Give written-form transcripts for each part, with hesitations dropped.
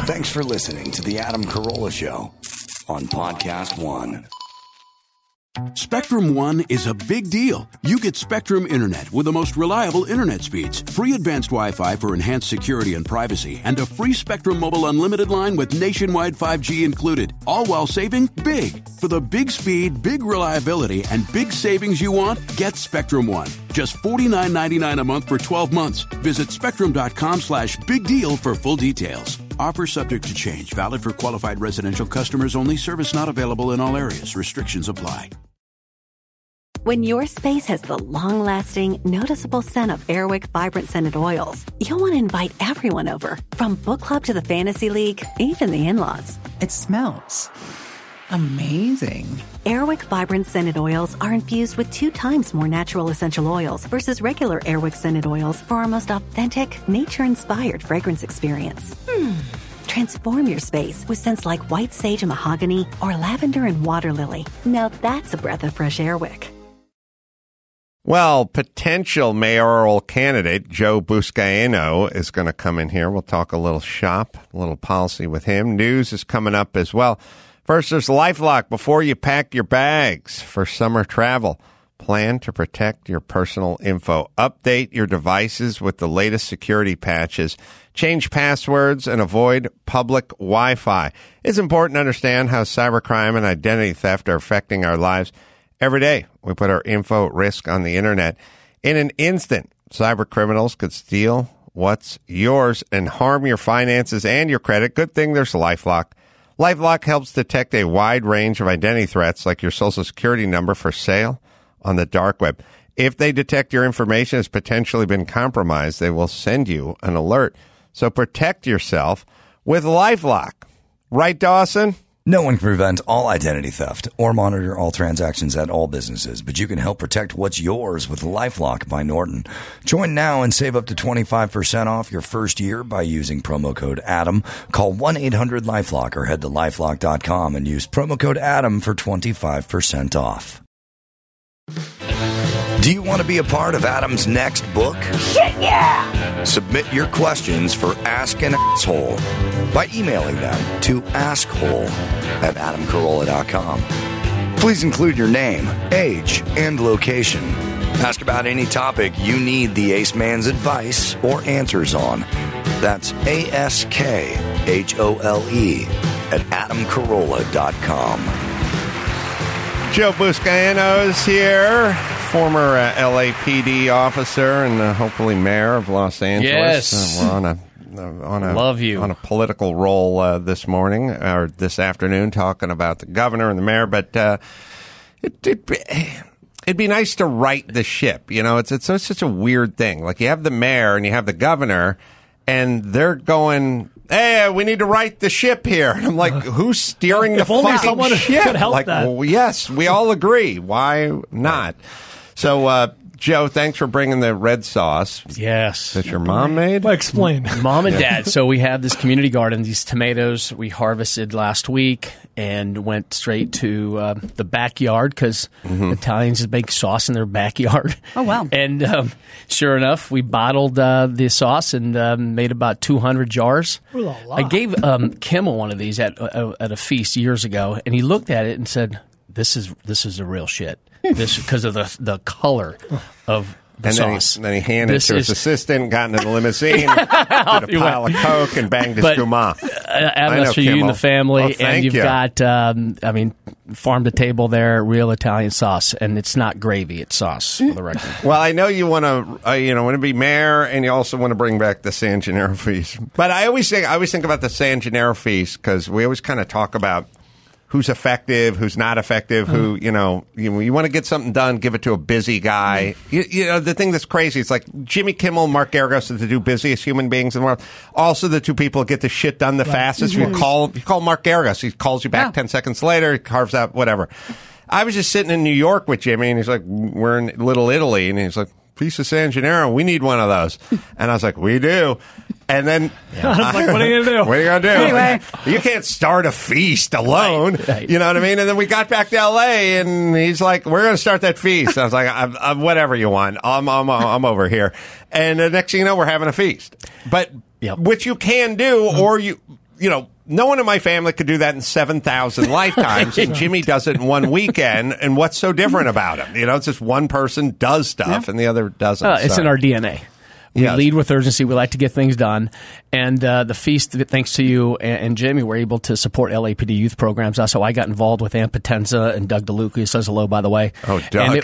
Thanks for listening to The Adam Carolla Show on Podcast One. Spectrum One is a big deal. You get Spectrum Internet with the most reliable internet speeds, free advanced Wi-Fi for enhanced security and privacy, and a free Spectrum Mobile Unlimited line with nationwide 5G included, all while saving big. For the big speed, big reliability, and big savings you want, get Spectrum One. Just $49.99 a month for 12 months. Visit spectrum.com/big deal for full details. Offer subject to change. Valid for qualified residential customers only. Service not available in all areas. Restrictions apply. When your space has the long-lasting, noticeable scent of Airwick Vibrant Scented Oils, you'll want to invite everyone over. From book club to the fantasy league, even the in-laws. It smells amazing. Airwick Vibrant Scented Oils are infused with 2 times more natural essential oils versus regular Airwick Scented Oils for our most authentic, nature-inspired fragrance experience. Transform your space with scents like white sage and mahogany or lavender and water lily. Now that's a breath of fresh Airwick. Well, potential mayoral candidate Joe Buscaino is going to come in here. We'll talk a little shop, a little policy with him. News is coming up as well. First, there's LifeLock. Before you pack your bags for summer travel, plan to protect your personal info. Update your devices with the latest security patches. Change passwords and avoid public Wi-Fi. It's important to understand how cybercrime and identity theft are affecting our lives. Every day, we put our info at risk on the internet. In an instant, cyber criminals could steal what's yours and harm your finances and your credit. Good thing there's LifeLock. LifeLock helps detect a wide range of identity threats like your social security number for sale on the dark web. If they detect your information has potentially been compromised, they will send you an alert. So protect yourself with LifeLock. Right, Dawson? No one can prevent all identity theft or monitor all transactions at all businesses, but you can help protect what's yours with LifeLock by Norton. Join now and save up to 25% off your first year by using promo code ADAM. Call 1-800-LifeLock or head to LifeLock.com and use promo code ADAM for 25% off. Do you want to be a part of Adam's next book? Shit, yeah! Submit your questions for Ask an Asshole by emailing them to askhole@adamcarolla.com. Please include your name, age, and location. Ask about any topic you need the Ace Man's advice or answers on. That's ASKHOLE@adamcarolla.com. Joe Buscaino's here, former LAPD officer and hopefully mayor of Los Angeles. Yes. We're on a political roll this morning or this afternoon, talking about the governor and the mayor. But it'd be nice to right the ship. You know, it's such a weird thing. Like you have the mayor and you have the governor, and they're going, hey, we need to right the ship here. And I'm like, who's steering the fucking ship? Could help like, that. well, yes, we all agree. Why not? So, Joe, thanks for bringing the red sauce. Yes. That your mom made? Well, explain. Mom and Dad. So we have this community garden, these tomatoes we harvested last week and went straight to the backyard because Italians make sauce in their backyard. Oh, wow. And sure enough, we bottled the sauce and made about 200 jars. I gave Kimmel one of these at a feast years ago, and he looked at it and said, this is the real shit. This because of the color of the sauce. Then he handed it to his assistant, got into the limousine, did a pile of Coke, and banged his guma. Adam, that's for you and the family. Well, and you've got, farm to table there, real Italian sauce. And it's not gravy, it's sauce, for the record. Well, I know you want to be mayor, and you also want to bring back the San Gennaro feast. But I always think about the San Gennaro feast because we always kind of talk about who's effective, who's not effective, who, you want to get something done, give it to a busy guy. You know, the thing that's crazy, it's like Jimmy Kimmel and Mark Garagos are the two busiest human beings in the world. Also the two people who get the shit done the fastest. You call Mark Garagos, he calls you back 10 seconds later, he carves out whatever. I was just sitting in New York with Jimmy, and he's like, we're in Little Italy, and he's like, piece of San Gennaro, we need one of those. And I was like, we do. And then I was like, what are you going to do? What are you going to do? Anyway. You can't start a feast alone. Right. You know what I mean? And then we got back to L.A., and he's like, we're going to start that feast. I was like, I'm whatever you want. I'm over here. And the next thing you know, we're having a feast. But which you can do, or no one in my family could do that in 7,000 lifetimes, and Jimmy does it in one weekend. And what's so different about him? It's just one person does stuff and the other doesn't. It's in our DNA. We lead with urgency. We like to get things done. And the feast, thanks to you and Jimmy, we're able to support LAPD youth programs. That's how I got involved with Ann Potenza and Doug DeLuca. He says hello, by the way. Oh, Doug.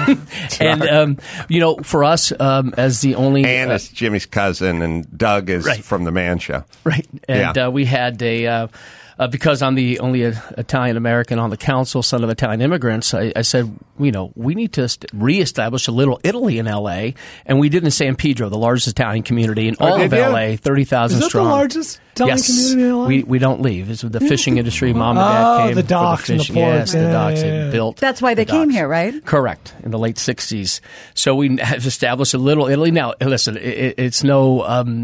And for us, as the only... Ann is Jimmy's cousin, and Doug is from the Man Show. Right. And we had a... because I'm the only Italian-American on the council, son of Italian immigrants, I said, we need to reestablish a Little Italy in L.A., and we did in San Pedro, the largest Italian community in all of L.A., 30,000 strong. Is that the largest Italian community in L.A.? We don't leave. It's the fishing industry. Mom and Dad came the docks for the fishing. and the ports. Yes, the docks they built. That's why they came here, right? Correct, in the late 60s. So we have established a Little Italy. Now, listen, it's no,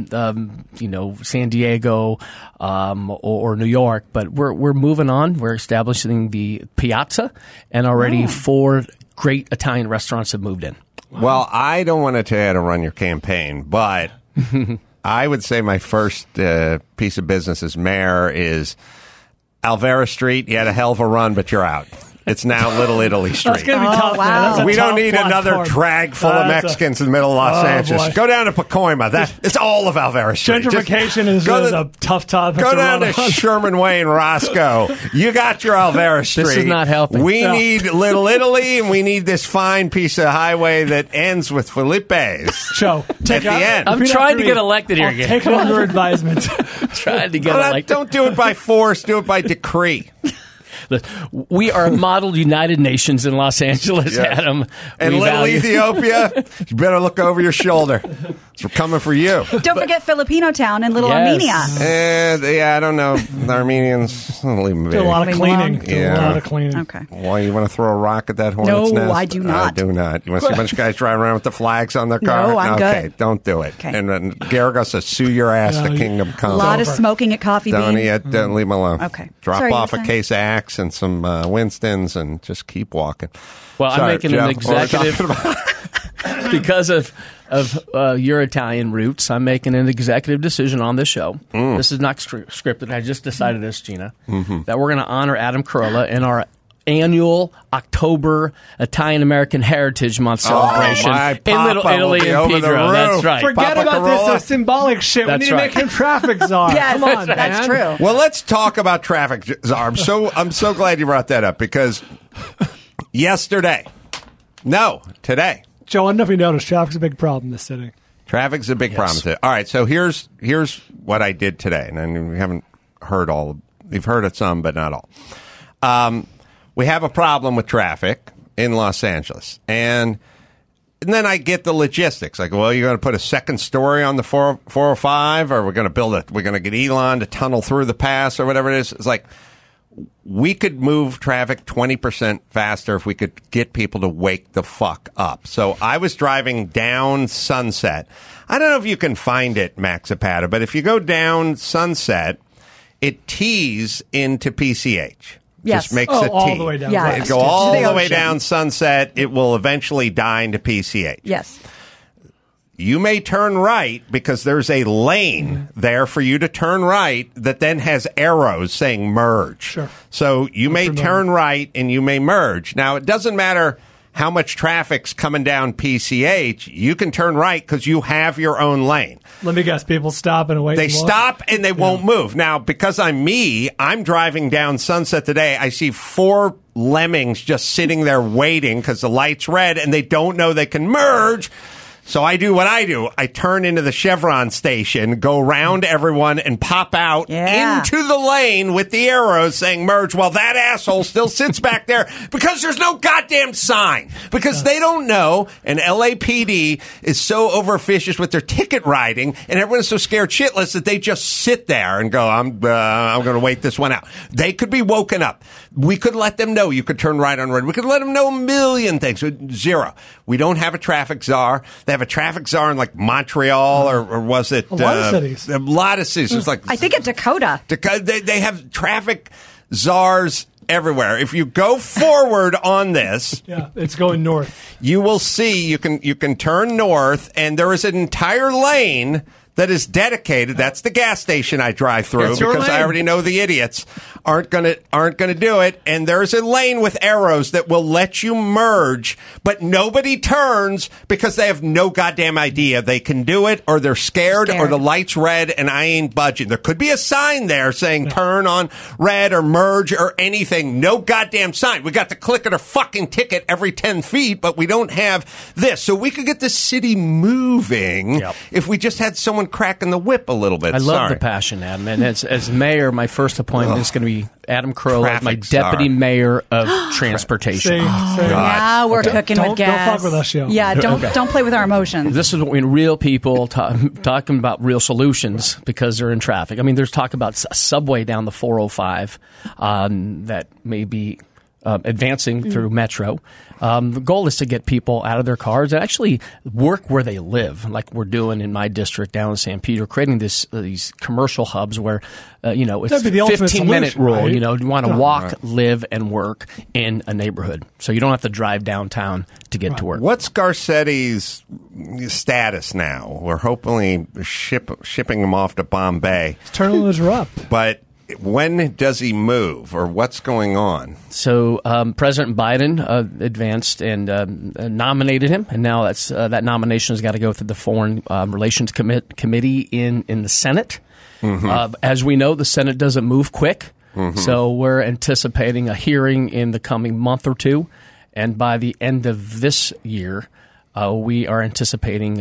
San Diego or New York, but we're moving on. We're establishing the Piazza, and already 4 great Italian restaurants have moved in. Well, I don't want to tell you how to run your campaign, but I would say my first piece of business as mayor is Alvera Street. You had a hell of a run, but you're out. It's now Little Italy Street. That's going to be tough. Wow. We don't need another drag full of Mexicans in the middle of Los Angeles. Boy. Go down to Pacoima. It's all of Alvera Street. Gentrification is a tough topic. Go down to Sherman Way and Roscoe. You got your Alvera Street. This is not helping. We need Little Italy, and we need this fine piece of highway that ends with Felipe's. Joe, at the end. I'm trying to get elected here again. Take it under advisement. Trying to get elected. Don't do it by force. Do it by decree. We are modeled United Nations in Los Angeles, Adam. And Little Ethiopia, you better look over your shoulder. We're coming for you. Don't forget Filipino Town and Little Armenia. And I don't know. The Armenians, I'll leave them be. Do a lot of cleaning. Okay. Why, you want to throw a rock at that hornet's nest? No, I do not. I do not. You want to see a bunch of guys driving around with the flags on their car? No, I'm okay, good. Don't do it. Okay. And then Garagos will sue your ass to Kingdom Come. A lot of smoking at Coffee Bean. Don't leave them alone. Okay. Drop Sorry, off a Ethan. case of Axe and some Winstons and just keep walking. Well, Sorry, I'm making Jeff, an executive because of your Italian roots. I'm making an executive decision on this show. This is not scripted. I just decided this, Gina, that we're going to honor Adam Carolla in our annual October Italian American Heritage Month celebration in Little Italy and Pedro. That's right. Forget Papa about Carolla. this symbolic shit. That's we need to right. make him traffic czar. Yes, Come on, that's man. true. Well, let's talk about traffic czar. I'm so glad you brought that up because today. Joe, I don't know if you noticed, traffic's a big problem in this city. Traffic's a big problem today. All right, so here's what I did today, and we haven't heard all. We've heard it some, but not all. We have a problem with traffic in Los Angeles, and then I get the logistics. Like, well, you're going to put a second story on the 405, or we're going to get Elon to tunnel through the pass, or whatever it is. It's like we could move traffic 20% faster if we could get people to wake the fuck up. So I was driving down Sunset. I don't know if you can find it, Max Zapata, but if you go down Sunset, it tees into PCH. Yes. Just makes a T. all the way down. Yeah. It go all To the the way ocean. down Sunset. It will eventually die into PCH. Yes. You may turn right because there's a lane there for you to turn right that then has arrows saying merge. Sure. So you may turn right and you may merge. Now, it doesn't matter how much traffic's coming down PCH. You can turn right because you have your own lane. Let me guess, people stop and wait. They and look. stop and they won't move. Now, because I'm driving down Sunset today. I see 4 lemmings just sitting there waiting because the light's red and they don't know they can merge. So I do what I do. I turn into the Chevron station, go around everyone, and pop out into the lane with the arrows saying merge, while that asshole still sits back there because there's no goddamn sign. Because they don't know, and LAPD is so overficious with their ticket writing, and everyone is so scared shitless that they just sit there and go, I'm going to wait this one out. They could be woken up. We could let them know you could turn right on red. We could let them know a million things. Zero. We don't have a traffic czar. They have a traffic czar in like Montreal or was it a lot of cities? A lot of cities. It's like I think at Dakota. They have traffic czars everywhere. If you go forward on this, it's going north. you will see you can turn north, and there is an entire lane that is dedicated. That's the gas station I drive through That's your because I lane. already know the idiots aren't gonna do it. And there's a lane with arrows that will let you merge, but nobody turns because they have no goddamn idea they can do it, or they're scared. Or the light's red and I ain't budging. There could be a sign there saying turn on red or merge or anything. No goddamn sign. We got to click at a fucking ticket every 10 feet, but we don't have this. So we could get the city moving if we just had someone cracking the whip a little bit. I love the passion, Adam. And as mayor, my first appointment is going to be Adam Carolla, my deputy mayor of transportation. Now we're cooking with gas. Don't fuck with us, yo. Yeah, don't play with our emotions. This is when real people talking about real solutions because they're in traffic. I mean, there's talk about a subway down the 405 that may be advancing through Metro. The goal is to get people out of their cars and actually work where they live, like we're doing in my district down in San Pedro, creating these commercial hubs where, it's That'd be the ultimate 15-minute solution, rule. right? You want to walk, live, and work in a neighborhood. So you don't have to drive downtown to get to work. What's Garcetti's status now? We're hopefully shipping him off to Bombay. His turnovers are up. But when does he move, or what's going on? So President Biden advanced and nominated him, and now that nomination has got to go through the Foreign Relations Committee in the Senate. As we know, the Senate doesn't move quick, so we're anticipating a hearing in the coming month or two, and by the end of this year, we are anticipating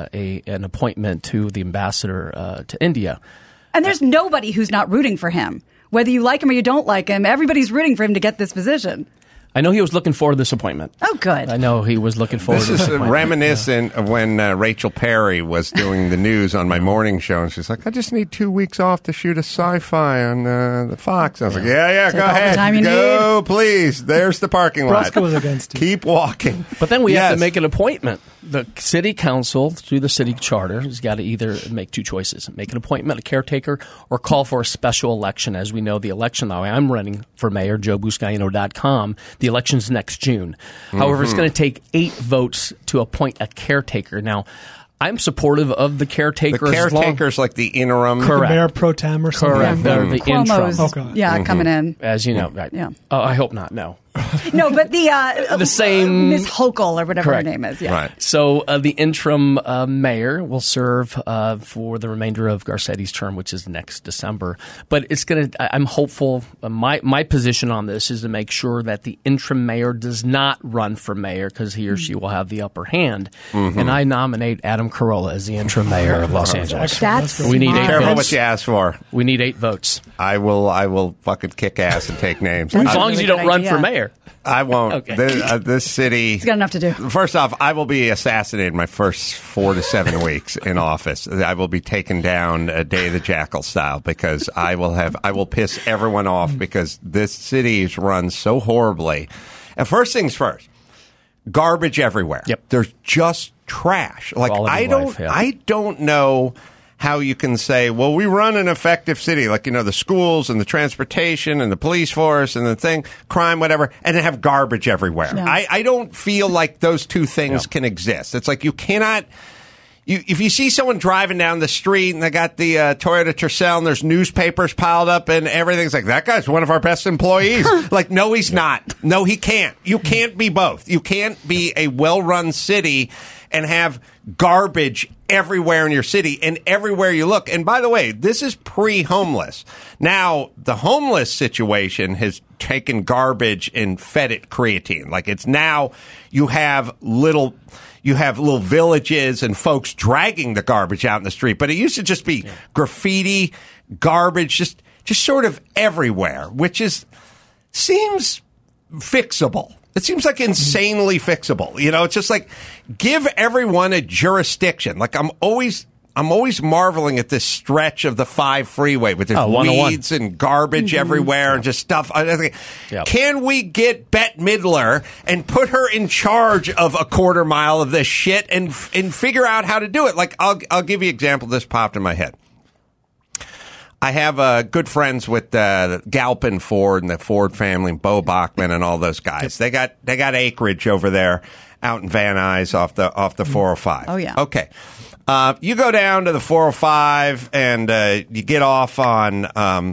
an appointment to the ambassador to India. And there's nobody who's not rooting for him. Whether you like him or you don't like him, everybody's rooting for him to get this position. I know he was looking forward to this appointment. Oh, good. I know he was looking forward to this appointment. Reminiscent of when Rachel Perry was doing the news on my morning show, and she's like, I just need 2 weeks off to shoot a sci-fi on the Fox. I was like, yeah, Take go all the ahead. time you Go, please. There's the parking lot. Roscoe was against you. Keep walking. But then we have to make an appointment. The city council, through the city charter, has got to either make two choices: make an appointment, a caretaker, or call for a special election. As we know, the election, the way I'm running for mayor, JoeBuscaino.com, the election's next June. However, it's going to take 8 votes to appoint a caretaker. Now, I'm supportive of the caretaker. The caretaker's like the interim. Correct. The mayor pro tem or something. Correct. They're the interim. Cuomo's, coming in. As you know, right? Yeah. Oh, I hope not. No. No, but the same Miss Hochul or whatever Correct. her name is. Yeah. Right. So the interim mayor will serve for the remainder of Garcetti's term, which is next December. But it's going to. I'm hopeful. My position on this is to make sure that the interim mayor does not run for mayor because he or she will have the upper hand. And I nominate Adam Carolla as the interim mayor of Los Angeles. We need 8 Careful votes. what you ask for. We need 8 votes. I will fucking kick ass and take names. As long as you don't run for mayor. I won't. Okay. This city. He's got enough to do. First off, I will be assassinated my first 4 to 7 weeks in office. I will be taken down Day of the Jackal style because I will piss everyone off because this city is run so horribly. And first things first, garbage everywhere. Yep. There's just trash. Like I don't know how you can say, well, we run an effective city, like, the schools and the transportation and the police force and the thing, crime, whatever, and then have garbage everywhere. Yeah. I don't feel like those two things can exist. It's like you cannot. If you see someone driving down the street and they got the Toyota Tercel and there's newspapers piled up and everything's like, that guy's one of our best employees. Like, no, he's not. No, he can't. You can't be both. You can't be a well-run city and have garbage everywhere in your city and everywhere you look. And by the way, this is pre-homeless. Now, the homeless situation has taken garbage and fed it creatine. Like, it's now you have little villages and folks dragging the garbage out in the street. But it used to just be graffiti, garbage, just sort of everywhere, which seems fixable. It seems like insanely fixable. It's just like give everyone a jurisdiction. Like I'm always marveling at this stretch of the 5 freeway with there's weeds and garbage everywhere and just stuff. Can we get Bette Midler and put her in charge of a quarter mile of this shit and figure out how to do it? Like I'll give you an example. This popped in my head. I have good friends with Galpin Ford and the Ford family, Bo Bachman and all those guys. They got acreage over there out in Van Nuys off the 405. Oh yeah. Okay. You go down to the 405 and you get off on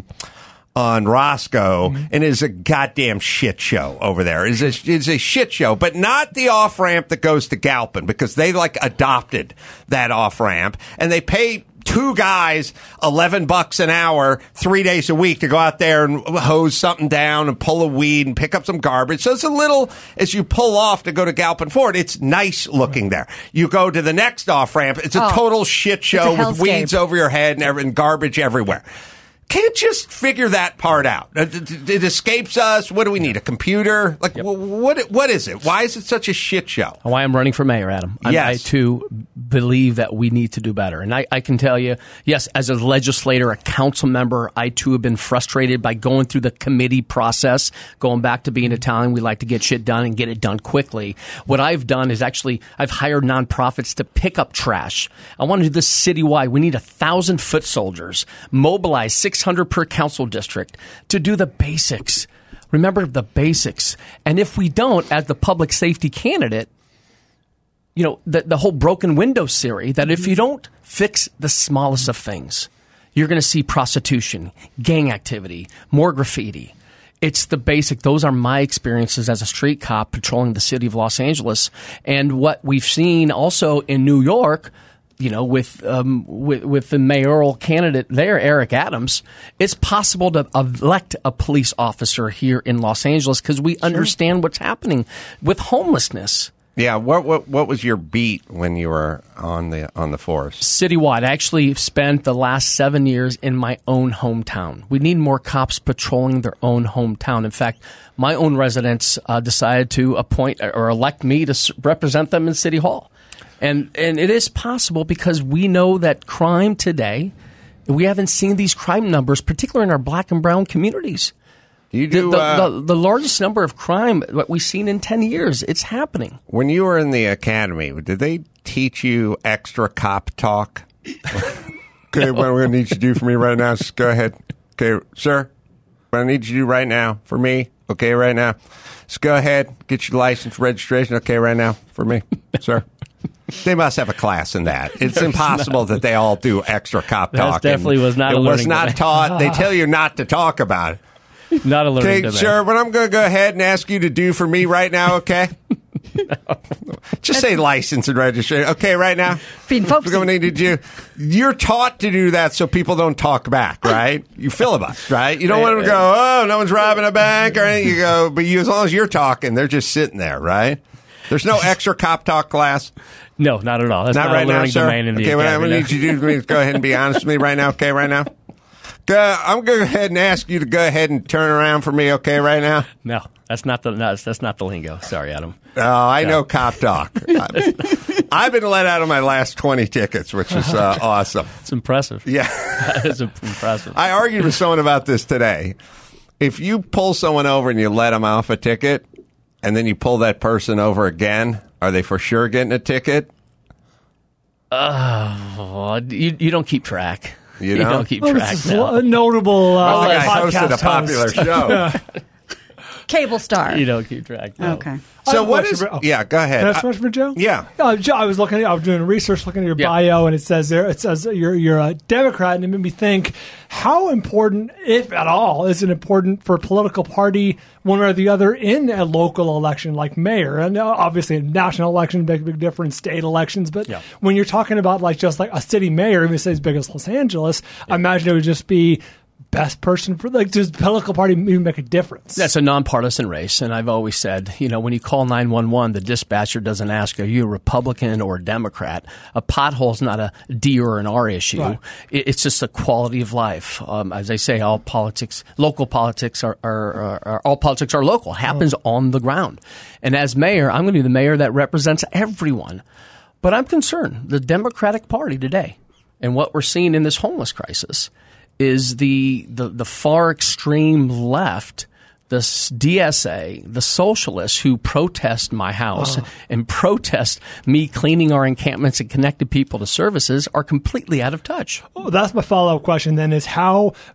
Roscoe, and it's a goddamn shit show over there. It's a shit show, but not the off ramp that goes to Galpin, because they adopted that off ramp, and they pay two guys $11 an hour, 3 days a week to go out there and hose something down and pull a weed and pick up some garbage. So it's a little, as you pull off to go to Galpin Ford, it's nice looking there. You go to the next off ramp, it's a total shit show with weeds over your head and garbage everywhere. Can't just figure that part out. It escapes us. What do we need? A computer? What is it? Why is it such a shit show? Why I'm running for mayor, Adam. Yes. I, too, believe that we need to do better. And I can tell you, yes, as a legislator, a council member, I, too, have been frustrated by going through the committee process. Going back to being Italian, we like to get shit done and get it done quickly. What I've done is I've hired nonprofits to pick up trash. I want to do this citywide. We need 1,000 foot soldiers, mobilize 600 per council district to do the basics. Remember the basics. And if we don't, as the public safety candidate, the whole broken window theory, that if you don't fix the smallest of things, you're going to see prostitution, gang activity, more graffiti. It's the basic. Those are my experiences as a street cop patrolling the city of Los Angeles. And what we've seen also in New York, with the mayoral candidate there, Eric Adams, it's possible to elect a police officer here in Los Angeles because we understand what's happening with homelessness. Yeah, what was your beat when you were on the force? Citywide. I actually spent the last 7 years in my own hometown. We need more cops patrolling their own hometown. In fact, my own residents decided to appoint or elect me to represent them in City Hall. And it is possible because we know that crime today, we haven't seen these crime numbers, particularly in our black and brown communities. You do the largest number of crime that we've seen in 10 years. It's happening. When you were in the academy, did they teach you extra cop talk? Okay, what I'm going to need you to do for me right now is just go ahead. Okay, sir, what I need you to do right now for me, okay, right now. Just go ahead, get your license, registration, okay, right now for me, sir. They must have a class in that. It's impossible that they all do extra cop talk. That definitely was not a learning It was not taught. They tell you not to talk about it. Not a learning Okay, sir, what I'm going to go ahead and ask you to do for me right now, okay? Just say license and registration. Okay, right now? Being folksy. You're taught to do that so people don't talk back, right? You filibuster, right? You don't want them to go, oh, no one's robbing a bank or anything. You go, but as long as you're talking, they're just sitting there, right? There's no extra cop talk class? No, not at all. That's not right a learning now, sir? domain in the Okay, what I need you to do is go ahead and be honest with me right now, okay, right now? I'm going to go ahead and ask you to go ahead and turn around for me, okay, right now? No, that's not the lingo. Sorry, Adam. Oh, I know cop talk. I've been let out of my last 20 tickets, which is awesome. It's impressive. Yeah. That is impressive. I argued with someone about this today. If you pull someone over and you let them off a ticket, and then you pull that person over again, are they for sure getting a ticket? You don't keep track. You don't keep track. It's a notable I podcast hosted a popular show. Cable star. You don't keep track. No. Okay. So what is? Yeah, go ahead. Can I ask a question for Joe? Yeah. Joe, I was doing research, looking at your bio, and it says you're a Democrat, and it made me think, how important, if at all, is it important for a political party, one way or the other, in a local election like mayor? And obviously, a national election makes a big difference, state elections, but when you're talking about just a city mayor, even say as big as Los Angeles, I imagine it would just be best person for does the political party even make a difference? That's a nonpartisan race, and I've always said, when you call 911, the dispatcher doesn't ask, are you a Republican or a Democrat? A pothole's not a D or an R issue. Right. It's just a quality of life. As I say, all local politics are all politics are local. Happens on the ground. And as mayor, I'm going to be the mayor that represents everyone. But I'm concerned the Democratic Party today, and what we're seeing in this homeless crisis, is the far extreme left, the DSA, the socialists who protest my house and protest me cleaning our encampments and connecting people to services are completely out of touch. Oh, that's my follow-up question then, is how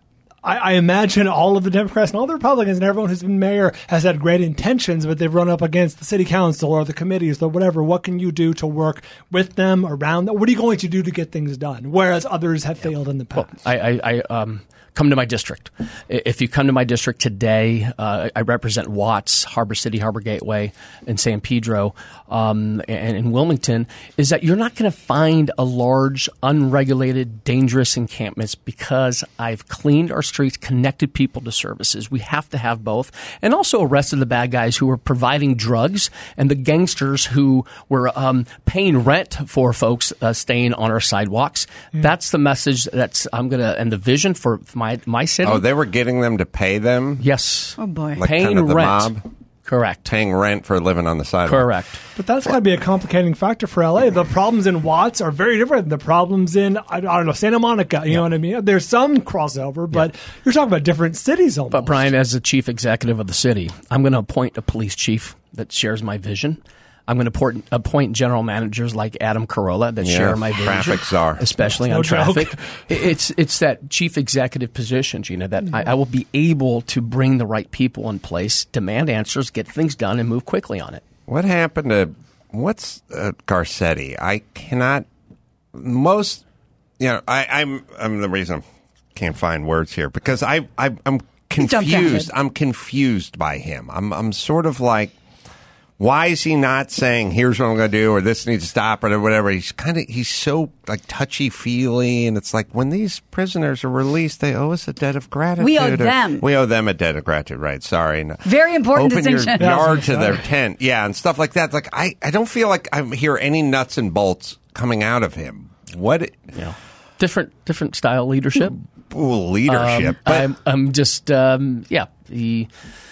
I imagine all of the Democrats and all the Republicans and everyone who's been mayor has had great intentions, but they've run up against the city council or the committees or whatever. What can you do to work with them, around them? What are you going to do to get things done? Whereas others have failed in the past. Well, I come to my district. If you come to my district today, I represent Watts, Harbor City, Harbor Gateway, and San Pedro, and in Wilmington, is that you're not going to find a large, unregulated, dangerous encampments because I've cleaned our streets, connected people to services. We have to have both. And also arrested the bad guys who were providing drugs and the gangsters who were paying rent for folks staying on our sidewalks. That's the message and the vision for my city. Oh, they were getting them to pay them? Yes. Oh, boy. Like paying kind of the rent. mob? Correct. Paying rent for living on the sidewalk. Correct. But that's got to be a complicating factor for LA. The problems in Watts are very different than the problems in, I don't know, Santa Monica. You know what I mean? There's some crossover, but you're talking about different cities almost. But, Brian, as the chief executive of the city, I'm going to appoint a police chief that shares my vision. I'm going to appoint general managers like Adam Carolla that share my vision. Traffic czar. Especially on traffic. It's that chief executive position, Gina, that I will be able to bring the right people in place, demand answers, get things done, and move quickly on it. What happened to what's Garcetti? I cannot. I'm the reason I can't find words here because I'm confused. I'm confused by him. I'm sort of like, why is he not saying, here's what I'm going to do, or this needs to stop, or whatever? He's so like touchy-feely, and it's like when these prisoners are released, they owe us a debt of gratitude. We owe them. We owe them a debt of gratitude, right? Sorry. No. Very important Open distinction. your yard to their tent. Yeah, and stuff like that. It's like, I don't feel like I hear any nuts and bolts coming out of him. What? Different style leadership. Ooh, leadership. I'm just, he...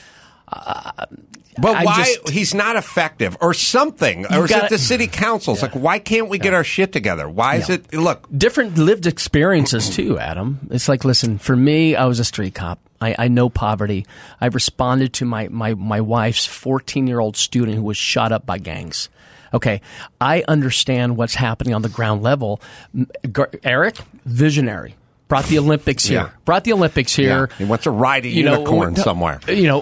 But why he's not effective or something? Or is it the city councils? Like, why can't we get our shit together? Why is it? Look, different lived experiences too, Adam. It's like, listen, for me, I was a street cop. I know poverty. I responded to my wife's 14-year-old student who was shot up by gangs. Okay, I understand what's happening on the ground level. Eric, visionary. Brought the Olympics here. Yeah. He wants to ride a unicorn somewhere.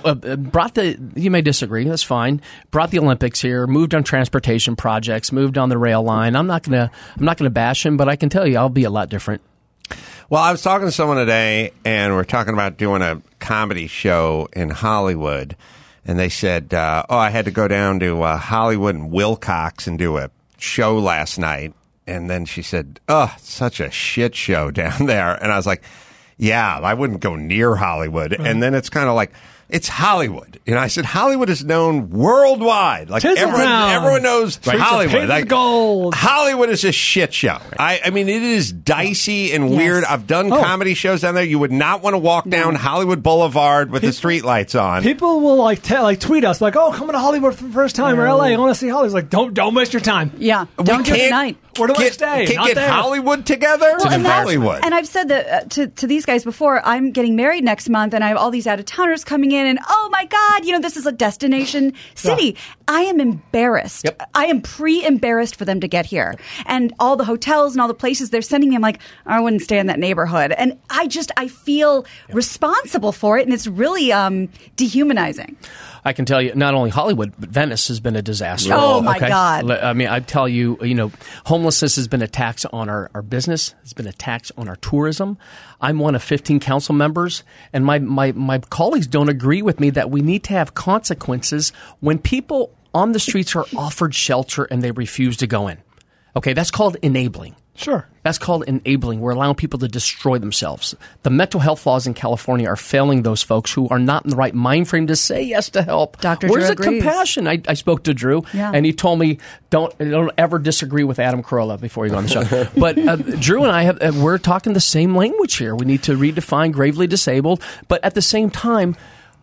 You may disagree. That's fine. Brought the Olympics here. Moved on transportation projects. Moved on the rail line. I'm not gonna bash him, but I can tell you, I'll be a lot different. Well, I was talking to someone today, and we're talking about doing a comedy show in Hollywood, and they said, I had to go down to Hollywood and Wilcox and do a show last night. And then she said, such a shit show down there. And I was like, yeah, I wouldn't go near Hollywood. Mm-hmm. And then it's kind of like, it's Hollywood. I said, Hollywood is known worldwide. Like everyone knows Hollywood. Like gold. Hollywood is a shit show. I mean, it is dicey and weird. I've done comedy shows down there. You would not want to walk down Hollywood Boulevard with the street lights on. People will tweet us like, coming to Hollywood for the first time or LA. I want to see Hollywood. It's like, don't waste your time. Yeah, don't do it at night. Where do I stay? Can't get Hollywood together? Well, and Hollywood. And I've said that to these guys before, I'm getting married next month, and I have all these out-of-towners coming in, and oh my God, this is a destination city. Yeah. I am embarrassed. Yep. I am pre-embarrassed for them to get here. And all the hotels and all the places they're sending me, I'm like, I wouldn't stay in that neighborhood. And I feel responsible for it, and it's really dehumanizing. I can tell you, not only Hollywood, but Venice has been a disaster. Oh, my God. I mean, I tell you, homelessness has been a tax on our business. It's been a tax on our tourism. I'm one of 15 council members, and my colleagues don't agree with me that we need to have consequences when people on the streets are offered shelter and they refuse to go in. Okay, that's called enabling. Sure. That's called enabling. We're allowing people to destroy themselves. The mental health laws in California are failing those folks who are not in the right mind frame to say yes to help. Dr. Where's Drew the agrees. compassion? I spoke to Drew, and he told me, don't ever disagree with Adam Carolla before you go on the show. But Drew and I, we're talking the same language here. We need to redefine gravely disabled. But at the same time,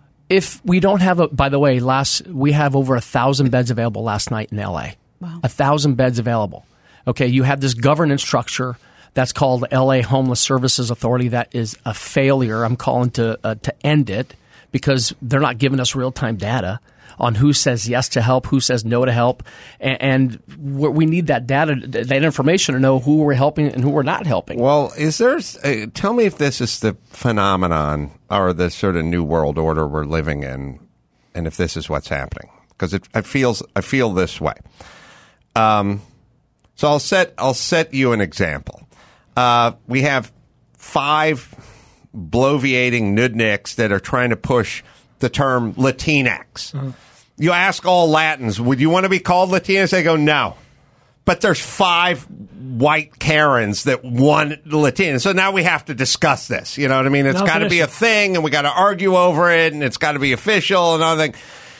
if we don't have by the way, we have over 1,000 beds available last night in L.A. Wow. 1,000 beds available. Okay, you have this governance structure that's called LA Homeless Services Authority that is a failure. I'm calling to end it because they're not giving us real-time data. on who says yes to help, who says no to help, and we need that data, that information to know who we're helping and who we're not helping. Well, is there? Tell me if this is the phenomenon or the sort of new world order we're living in, and if this is what's happening, because I feel this way. So I'll set you an example. We have 5 bloviating nudniks that are trying to push the term Latinx. Uh-huh. You ask all Latins, would you want to be called Latinx? They go, no. But there's 5 white Karens that want Latinx. So now we have to discuss this. You know what I mean? It's got to be a thing, and we got to argue over it, and it's got to be official and other thing.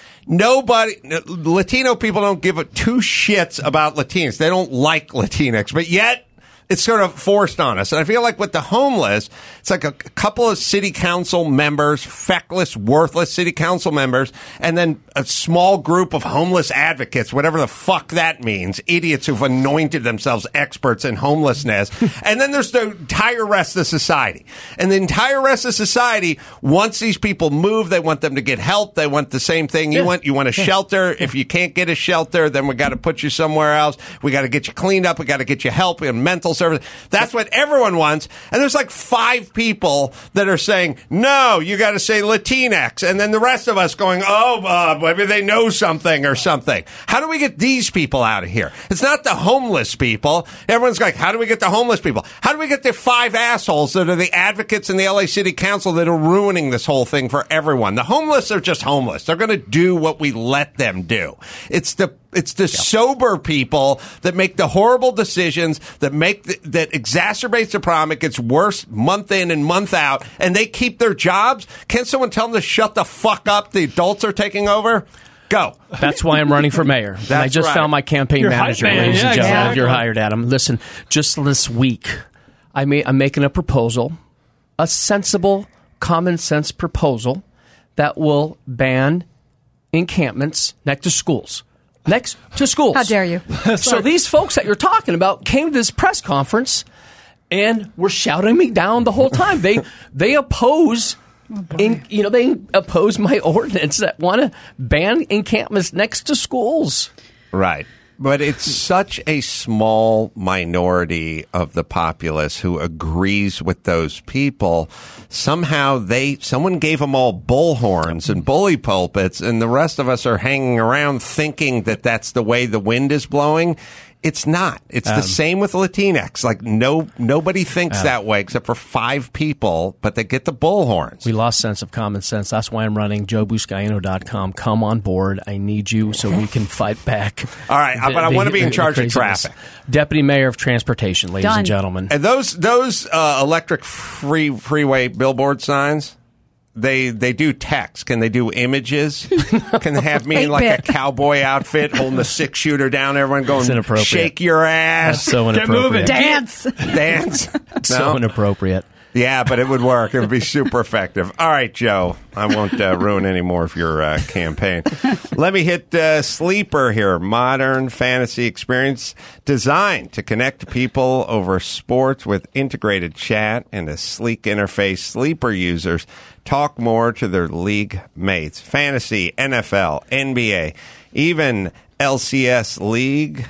Latino people don't give 2 shits about Latinx. They don't like Latinx, but yet it's sort of forced on us. And I feel like with the homeless, it's like a couple of city council members, feckless, worthless city council members, and then a small group of homeless advocates, whatever the fuck that means, idiots who've anointed themselves experts in homelessness. And then there's the entire rest of society. And the entire rest of society wants these people moved. They want them to get help. They want the same thing you want. You want a shelter. If you can't get a shelter, then we got to put you somewhere else. We got to get you cleaned up. We got to get you help. We have mental service. That's what everyone wants. And there's like 5 people that are saying, no, you got to say Latinx. And then the rest of us going, maybe they know something or something. How do we get these people out of here? It's not the homeless people. Everyone's like, how do we get the homeless people? How do we get the 5 assholes that are the advocates in the LA City Council that are ruining this whole thing for everyone? The homeless are just homeless. They're going to do what we let them do. It's the sober people that make the horrible decisions, that exacerbates the problem. It gets worse month in and month out, and they keep their jobs. Can't someone tell them to shut the fuck up? The adults are taking over. Go. That's why I'm running for mayor. I just found my campaign manager, ladies and gentlemen. Exactly. You're hired, Adam. Listen, just this week, I'm making a proposal, a sensible, common sense proposal that will ban encampments next to schools. Next to schools. How dare you? So these folks that you're talking about came to this press conference and were shouting me down the whole time. They oppose they oppose my ordinance that want to ban encampments next to schools. Right. But it's such a small minority of the populace who agrees with those people. Somehow someone gave them all bullhorns and bully pulpits, and the rest of us are hanging around thinking that that's the way the wind is blowing. It's not. It's the same with Latinx. Like nobody thinks that way except for 5 people, but they get the bullhorns. We lost sense of common sense. That's why I'm running JoeBuscaino.com. Come on board. I need you so we can fight back. All right, but I want to be in charge of traffic. Deputy Mayor of Transportation, ladies and gentlemen. And those electric freeway billboard signs, They do text. Can they do images? Can they have me in like a cowboy outfit holding a 6-shooter down, everyone going, shake your ass. That's so inappropriate. Dance. Dance. So inappropriate. Yeah, but it would work. It would be super effective. All right, Joe. I won't ruin any more of your campaign. Let me hit Sleeper here. Modern fantasy experience designed to connect people over sports with integrated chat and a sleek interface. Sleeper users talk more to their league mates. Fantasy, NFL, NBA, even LCS League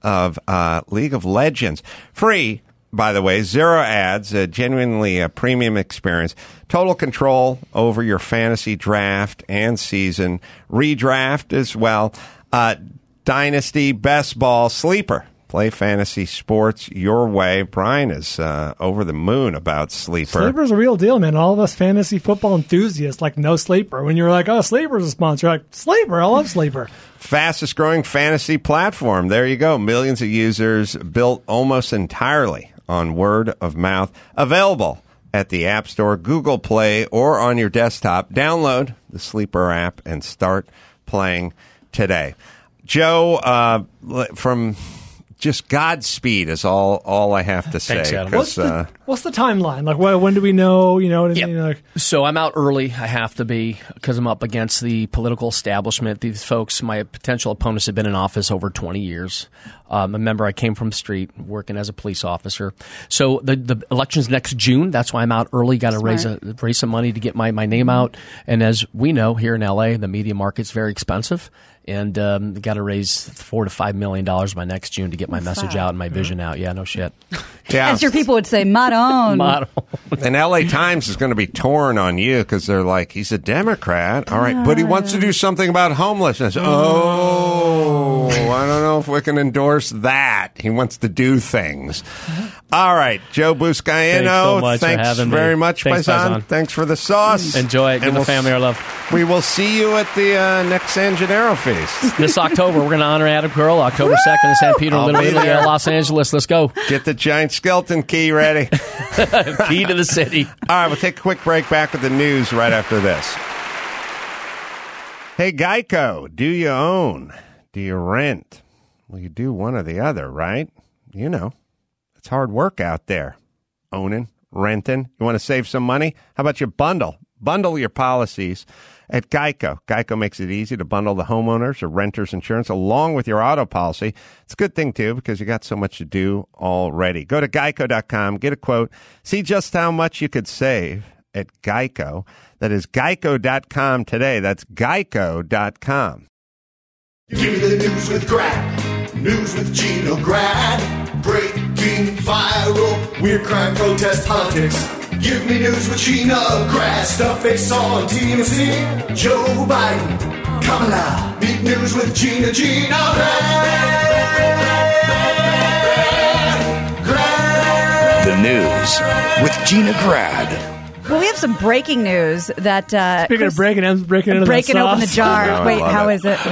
of Legends. Free. By the way, 0 ads, genuinely a premium experience. Total control over your fantasy draft and season. Redraft as well. Dynasty, best ball, Sleeper. Play fantasy sports your way. Brian is over the moon about Sleeper. Sleeper's a real deal, man. All of us fantasy football enthusiasts like no Sleeper. When you're like, oh, Sleeper's a sponsor, you're like, Sleeper, I love Sleeper. Fastest growing fantasy platform. There you go. Millions of users built almost entirely on word of mouth. Available at the App Store, Google Play, or on your desktop. Download the Sleeper app and start playing today. Joe, from just Godspeed is all I have to say. Thanks, Adam. What's the timeline? Like, when do we know? You know what I mean? Like, so I'm out early. I have to be because I'm up against the political establishment. These folks, my potential opponents, have been in office over 20 years. Remember, I came from the street working as a police officer. So the election's next June. That's why I'm out early. Got to raise some money to get my name out. And as we know, here in L.A., the media market's very expensive. And got to raise $4 to $5 million by next June to get my message out and my vision out. Yeah, no shit. Yeah. As your people would say, Maron. And L.A. Times is going to be torn on you because they're like, he's a Democrat. All right, but he wants to do something about homelessness. Oh, I don't know if we can endorse that. He wants to do things. All right, Joe Buscaino, thanks very much, Paisan. Thanks for the sauce. Enjoy it. Give the family our love. We will see you at the next San Gennaro feast. This October, we're going to honor Adam Carolla, October 2nd in San Pedro, Little Italy, Los Angeles. Let's go. Get the giant skeleton key ready. Key to the city. All right, we'll take a quick break. Back with the news right after this. Hey, Geico, do you own? Do you rent? Well, you do one or the other, right? You know, it's hard work out there. Owning, renting. You want to save some money? How about you bundle? Bundle your policies at Geico. Geico makes it easy to bundle the homeowners or renters insurance along with your auto policy. It's a good thing, too, because you got so much to do already. Go to geico.com, get a quote, see just how much you could save at Geico. That is geico.com today. That's geico.com. Give me the news with Grad. News with Gino Grad. Breaking, viral, weird crime, protest, politics. Give me news with Gina Grad. Stuff they saw on TMZ. Joe Biden, Kamala. Beat news with Gina Grad. The news with Gina Grad. Well, we have some breaking news that speaking of breaking open the jar. Oh, wait, how is it?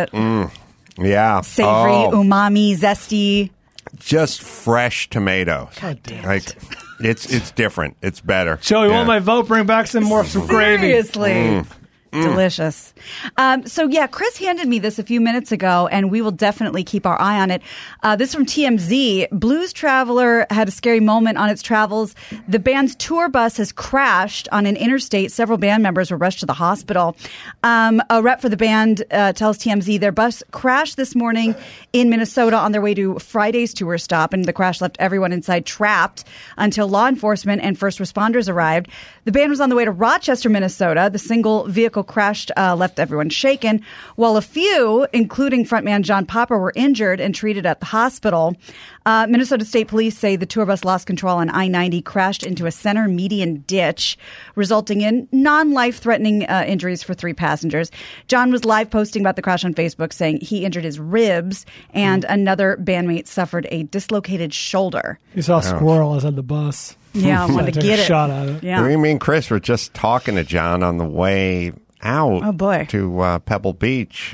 Yeah, savory, umami, zesty, just fresh tomatoes. God damn like it's different. It's better. Joey, want my vote? Bring back some gravy. Seriously. Delicious. Chris handed me this a few minutes ago, and we will definitely keep our eye on it. This is from TMZ. Blues Traveler had a scary moment on its travels. The band's tour bus has crashed on an interstate. Several band members were rushed to the hospital. A rep for the band tells TMZ their bus crashed this morning in Minnesota on their way to Friday's tour stop, and the crash left everyone inside trapped until law enforcement and first responders arrived. The band was on the way to Rochester, Minnesota. The single vehicle crashed, left everyone shaken, while a few, including frontman John Popper, were injured and treated at the hospital. Minnesota State Police say the tour bus lost control on I-90, crashed into a center median ditch, resulting in non-life-threatening injuries for 3 passengers. John was live posting about the crash on Facebook, saying he injured his ribs, and another bandmate suffered a dislocated shoulder. He saw a squirrel outside the bus. Yeah, I wanted to get a shot at it. Yeah. We mean Chris were just talking to John on the way out to Pebble Beach.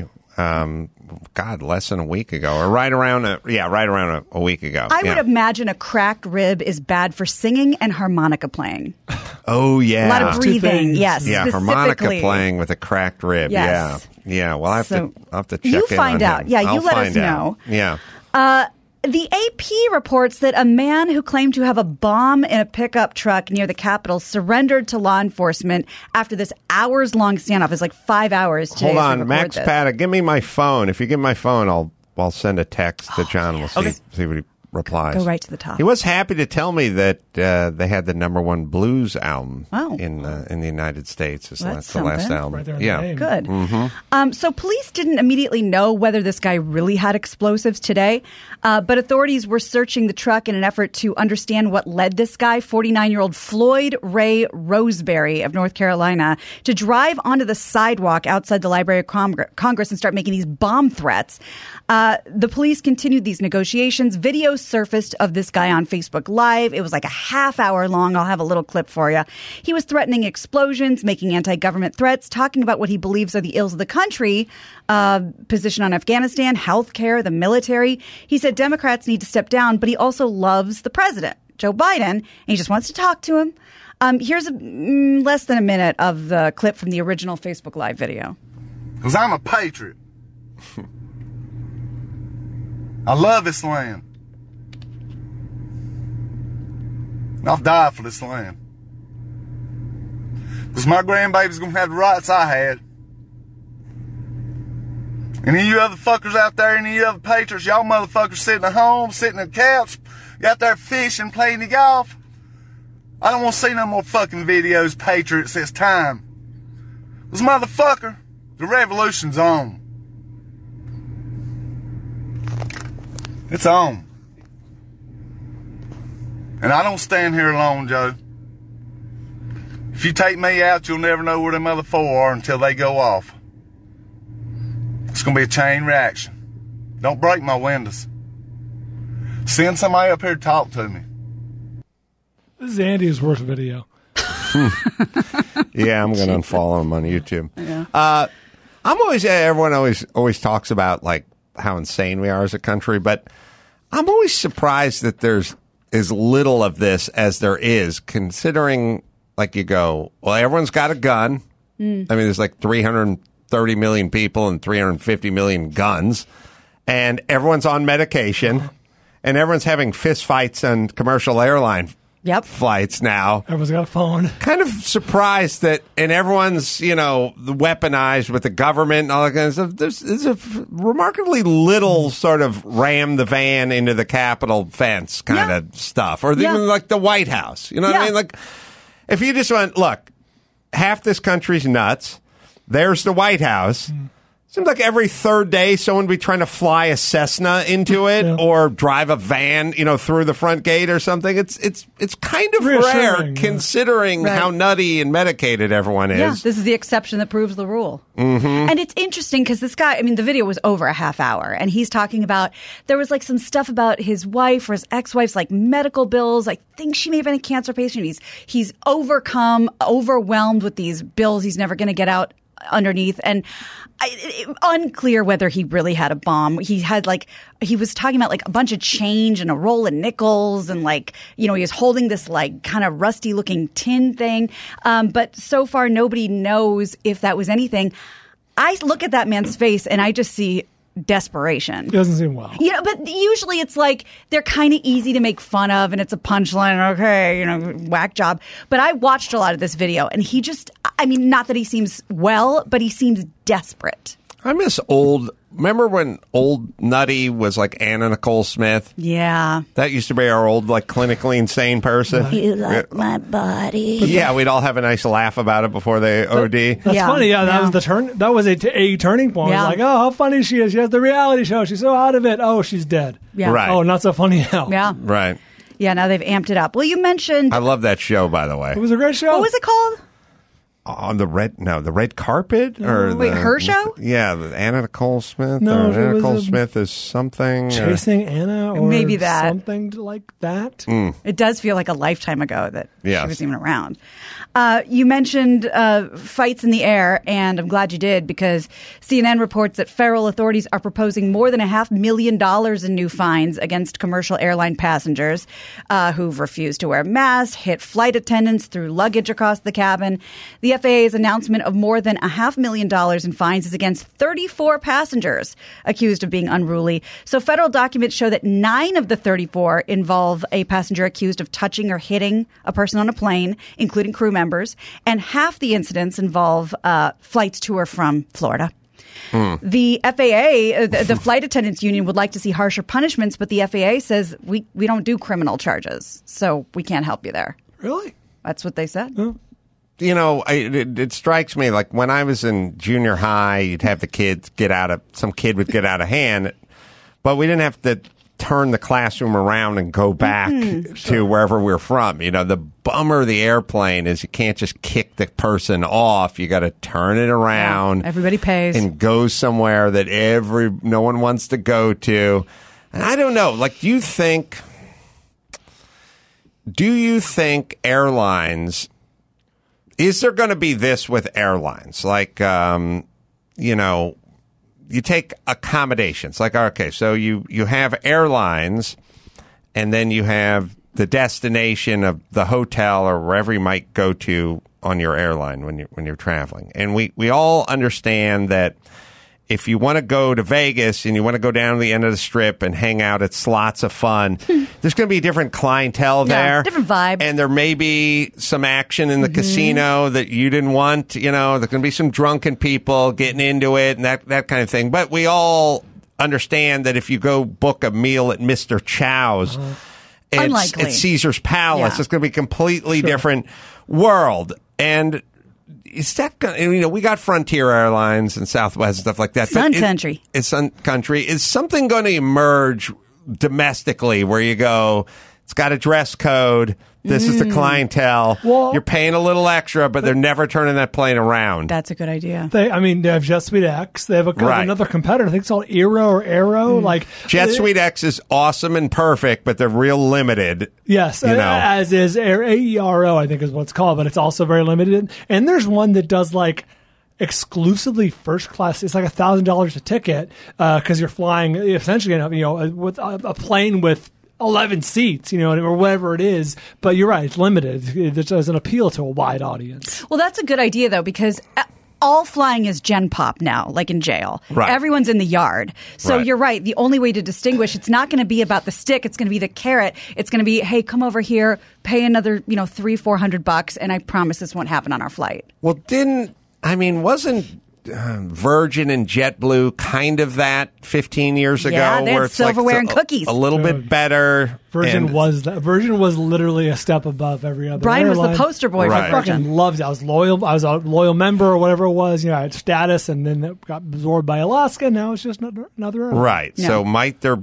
Less than a week ago, or right around a week ago. I would imagine a cracked rib is bad for singing and harmonica playing. Oh yeah, a lot of breathing. Yes, yeah, harmonica playing with a cracked rib. Yes. Yeah. Well, I'll have to check you in find on out. him. Yeah, you I'll let us find out. know. Yeah. The AP reports that a man who claimed to have a bomb in a pickup truck near the Capitol surrendered to law enforcement after this hours-long standoff. It's like 5 hours today. Hold on, Max Paddock, give me my phone. If you give me my phone, I'll send a text to John. We'll see what he replies. Go right to the top. He was happy to tell me that they had the #1 blues album in the United States. That's the last album. Right there Good. Mm-hmm. So police didn't immediately know whether this guy really had explosives today, but authorities were searching the truck in an effort to understand what led this guy, 49-year-old Floyd Ray Roseberry of North Carolina, to drive onto the sidewalk outside the Library of Congress and start making these bomb threats. The police continued these negotiations. Videos surfaced of this guy on Facebook Live. It was like a half hour long. I'll have a little clip for you. He was threatening explosions, making anti-government threats, talking about what he believes are the ills of the country, position on Afghanistan, healthcare, the military. He said Democrats need to step down, but he also loves the president, Joe Biden, and he just wants to talk to him. Here's less than a minute of the clip from the original Facebook Live video. Because I'm a patriot. I love this land. I'll die for this land. Because my grandbaby's going to have the rights I had. Any of you other fuckers out there, any of you other patriots, y'all motherfuckers sitting at home, sitting at the couch, you out there fishing, playing the golf. I don't want to see no more fucking videos, patriots. It's time. This motherfucker, the revolution's on. It's on. And I don't stand here alone, Joe. If you take me out, you'll never know where them other four are until they go off. It's going to be a chain reaction. Don't break my windows. Send somebody up here to talk to me. This is Andy's worst video. Yeah, I'm going to unfollow him on YouTube. Yeah. Everyone always talks about like how insane we are as a country, but I'm always surprised that there's as little of this as there is, considering like you go, well, everyone's got a gun. I mean, there's like 330 million people and 350 million guns, and everyone's on medication, and everyone's having fist fights on commercial airline flights now. Everyone's got a phone. Kind of surprised that, and everyone's, weaponized with the government and all that kind of stuff. There's a remarkably little sort of ram the van into the Capitol fence kind of stuff. Or even like the White House. You know what I mean? Like, if you just went, look, half this country's nuts. There's the White House. Seems like every third day someone would be trying to fly a Cessna into it or drive a van, through the front gate or something. It's kind of rare considering how nutty and medicated everyone is. Yeah, this is the exception that proves the rule. Mm-hmm. And it's interesting because this guy, the video was over a half hour, and he's talking about, there was like some stuff about his wife or his ex-wife's like medical bills. I think she may have been a cancer patient. He's overwhelmed with these bills he's never going to get out underneath, and unclear whether he really had a bomb. He was talking about like a bunch of change and a roll of nickels, and he was holding this like kind of rusty looking tin thing. But so far nobody knows if that was anything. I look at that man's face and I just see desperation. It doesn't seem well. But usually it's like they're kind of easy to make fun of, and it's a punchline. Okay, whack job. But I watched a lot of this video, and he just, not that he seems well, but he seems desperate. I miss remember when old Nutty was like Anna Nicole Smith? Yeah. That used to be our old, like, clinically insane person. You like my body. Yeah, we'd all have a nice laugh about it before they OD. That's funny. Yeah, that was the turn. That was a turning point. Yeah. It was like, oh, how funny she is. She has the reality show. She's so out of it. Oh, she's dead. Yeah. Right. Oh, not so funny now. Yeah. Right. Yeah, now they've amped it up. Well, you mentioned... I love that show, by the way. It was a great show. What was it called? On the red carpet? Or wait, her show? Yeah, Anna Nicole Smith. No, Anna Nicole Smith is something. Chasing Anna, or maybe that. something like that. It does feel like a lifetime ago that Yes. she was even around. You mentioned fights in the air, and I'm glad you did, because CNN reports that federal authorities are proposing more than $500,000 in new fines against commercial airline passengers who've refused to wear masks, hit flight attendants, threw luggage across the cabin. The FAA's announcement of more than $500,000 in fines is against 34 passengers accused of being unruly. So federal documents show that 9 of the 34 involve a passenger accused of touching or hitting a person on a plane, including crew members, and half the incidents involve flights to or from Florida. The FAA, the Flight Attendants Union, would like to see harsher punishments, but the FAA says we don't do criminal charges, so we can't help you there. Really? That's what they said. Oh. It strikes me like when I was in junior high, you'd have the kids some kid would get out of hand, but we didn't have to turn the classroom around and go back to wherever we're from. The bummer of the airplane is you can't just kick the person off. You got to turn it around. Yeah, everybody pays. And go somewhere that no one wants to go to. And I don't know, like, do you think airlines... Is there going to be this with airlines? Like, you take accommodations. Like, okay, so you have airlines, and then you have the destination of the hotel or wherever you might go to on your airline when you're traveling. And we all understand that if you want to go to Vegas and you want to go down to the end of the strip and hang out, it's lots of fun. there's going to be a different clientele there. Different vibe. And there may be some action in the casino that you didn't want. You know, there's going to be some drunken people getting into it and that kind of thing. But we all understand that if you go book a meal at Mr. Chow's, Unlikely. it's Caesar's Palace. Yeah. It's going to be a completely different world. And is that going? You know, we got Frontier Airlines and Southwest and stuff like that. Sun Country. It's Sun Country. Is something going to emerge domestically where you go? It's got a dress code. This is the clientele. Well, you're paying a little extra, but they're never turning that plane around. That's a good idea. They have Jet Suite X. They have another competitor. I think it's called Aero. Like Jet Suite X is awesome and perfect, but they're real limited. Yes, you know. as is AERO, I think is what it's called, but it's also very limited. And there's one that does like exclusively first class. It's like $1,000 a ticket because you're flying essentially, with a plane with 11 seats, or whatever it is. But you're right, it's limited. It doesn't appeal to a wide audience. Well, that's a good idea, though, because all flying is Gen Pop now, like in jail. Right. Everyone's in the yard. So You're right. The only way to distinguish, it's not going to be about the stick. It's going to be the carrot. It's going to be, hey, come over here, pay another, $300-$400, and I promise this won't happen on our flight. Well, wasn't Virgin and JetBlue kind of that 15 years ago? Yeah, they had where it's silverware and cookies. A little bit better. Virgin was that. Virgin was literally a step above every other Brian airline. was the poster boy Right. for I Virgin. fucking loved it. I was a loyal member or whatever it was. I had status, and then it got absorbed by Alaska. Now it's just another airline. Right. Yeah. So might there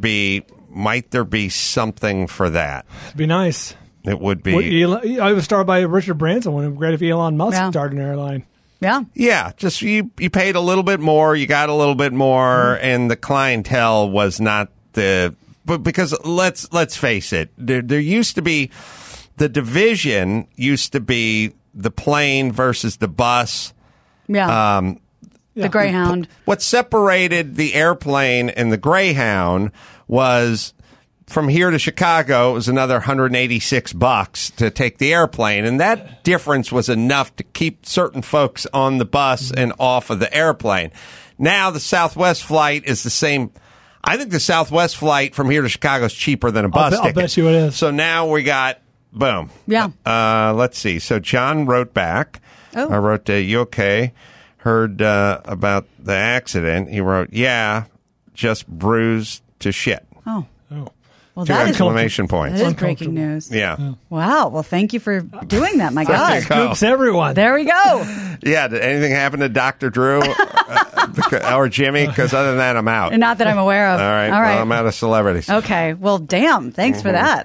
be something for that? It'd be nice. It would be. I was started by Richard Branson. Wouldn't it be great if Elon Musk Yeah. started an airline? Yeah. Yeah, just you paid a little bit more, you got a little bit more, and the clientele was not the. But because let's face it, there used to be the division used to be the plane versus the bus. Yeah. The Greyhound. What separated the airplane and the Greyhound was from here to Chicago, it was another $186 to take the airplane. And that difference was enough to keep certain folks on the bus and off of the airplane. Now the Southwest flight is the same. I think the Southwest flight from here to Chicago is cheaper than a bus ticket. I'll bet you it is. So now we got, boom. Yeah. Let's see. So John wrote back. Oh. I wrote, you okay? Heard about the accident. He wrote, yeah, just bruised to shit. Oh. Well, Two that is exclamation points. That is breaking news. Yeah. Wow. Well, thank you for doing that. My God. Scoops everyone. There we go. Yeah. Did anything happen to Dr. Drew or Jimmy? Because other than that, I'm out. Not that I'm aware of. All right. Well, I'm out of celebrities. Okay. Well, damn. Thanks for that.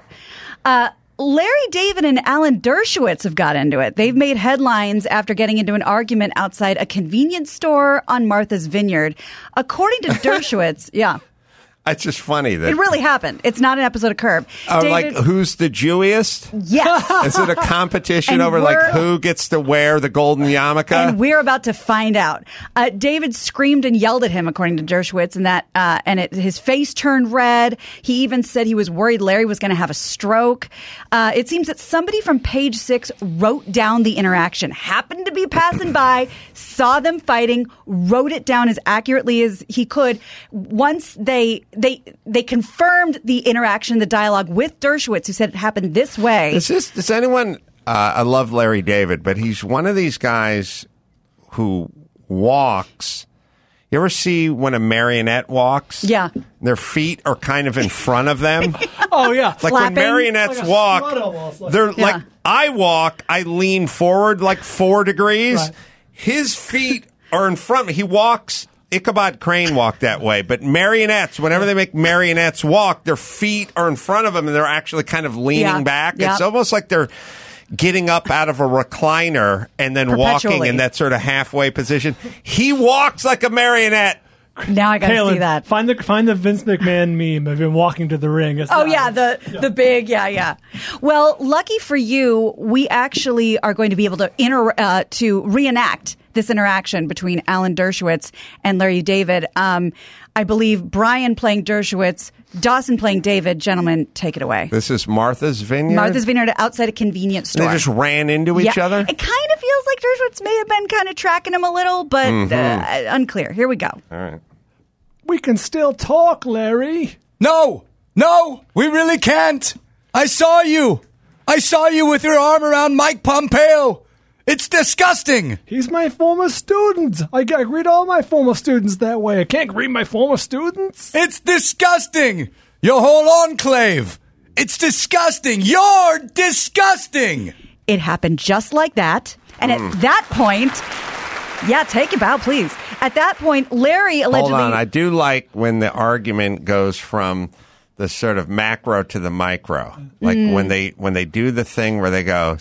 Larry David and Alan Dershowitz have got into it. They've made headlines after getting into an argument outside a convenience store on Martha's Vineyard. According to Dershowitz, yeah. It's just funny that It really happened. It's not an episode of Curb. like who's the Jewiest? Yes. Is it a competition And over like who gets to wear the golden yarmulke? And we're about to find out. David screamed and yelled at him, according to Dershowitz, and his face turned red. He even said he was worried Larry was going to have a stroke. It seems that somebody from Page Six wrote down the interaction, happened to be passing by, saw them fighting, wrote it down as accurately as he could. Once they confirmed the interaction, the dialogue with Dershowitz, who said it happened this way. Does anyone? I love Larry David, but he's one of these guys who walks. You ever see when a marionette walks? Yeah. Their feet are kind of in front of them. Oh, yeah. Like Flapping. when marionettes Like a walk, strut almost, they're Yeah. like, I walk, I lean forward like 4 degrees. Right. His feet are in front of me. He walks. Ichabod Crane walked that way, but marionettes, whenever they make marionettes walk, their feet are in front of them and they're actually kind of leaning back. Yeah. It's almost like they're getting up out of a recliner and then walking Perpetually. in that sort of halfway position. He walks like a marionette. Now I got to see Kaylin, that. Find the Vince McMahon meme of him walking to the ring. It's Oh not- yeah, the big yeah. Well, lucky for you, we actually are going to be able to reenact this interaction between Alan Dershowitz and Larry David. I believe Brian playing Dershowitz, Dawson playing David. Gentlemen, take it away. This is Martha's Vineyard. Martha's Vineyard outside a convenience And store. they just ran into each other. It kind of feels like Dershowitz may have been kind of tracking him a little, but unclear. Here we go. All right. We can still talk, Larry. No, we really can't. I saw you with your arm around Mike Pompeo. It's disgusting. He's my former student. I greet all my former students that way. I can't greet my former students. It's disgusting. Your whole enclave. It's disgusting. You're disgusting. It happened just like that. And at that point, take a bow, please. At that point, Larry allegedly... Hold on. I do like when the argument goes from the sort of macro to the micro. Like when they do the thing where they go...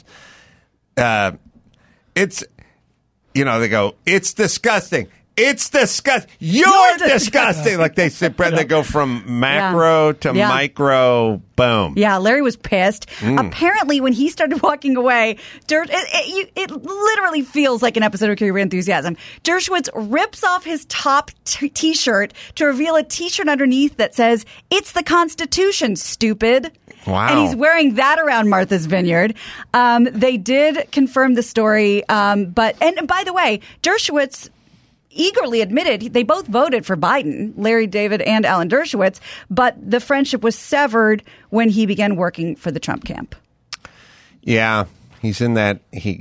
they go, it's disgusting. It's disgusting. You're disgusting. Like they sit, they go from macro to micro. Boom. Yeah, Larry was pissed. Apparently, when he started walking away, it literally feels like an episode of Curb Your Enthusiasm. Dershowitz rips off his top T-shirt to reveal a T-shirt underneath that says, "It's the Constitution, stupid." Wow. And he's wearing that around Martha's Vineyard. They did confirm the story. And by the way, Dershowitz eagerly admitted they both voted for Biden, Larry David and Alan Dershowitz, but the friendship was severed when he began working for the Trump camp. Yeah, he's in that.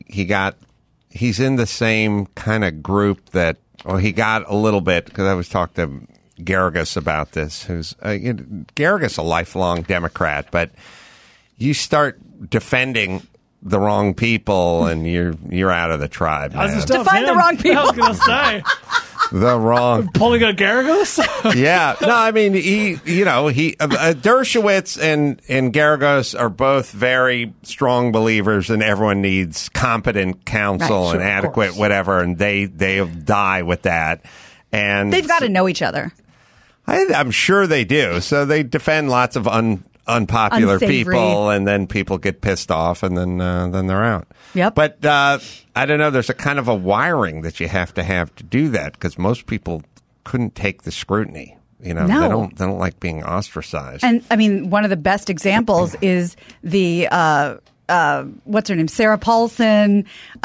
He's in the same kind of group that. Well, he got a little bit because I was talking to Garrigus about this. Who's Garrigus, a lifelong Democrat, but you start defending the wrong people, and you're out of the tribe. Define the wrong people. I was going to say the wrong pulling a Garagos. Yeah, no, I mean Dershowitz and Garagos are both very strong believers, and everyone needs competent counsel and adequate whatever, and they die with that. And they've got to know each other. I'm sure they do. So they defend lots of unpopular people, and then people get pissed off, and then they're out. Yep. But I don't know. There's a kind of a wiring that you have to do that, because most people couldn't take the scrutiny. They don't like being ostracized. And I mean, one of the best examples is the what's her name, Sarah Paulson,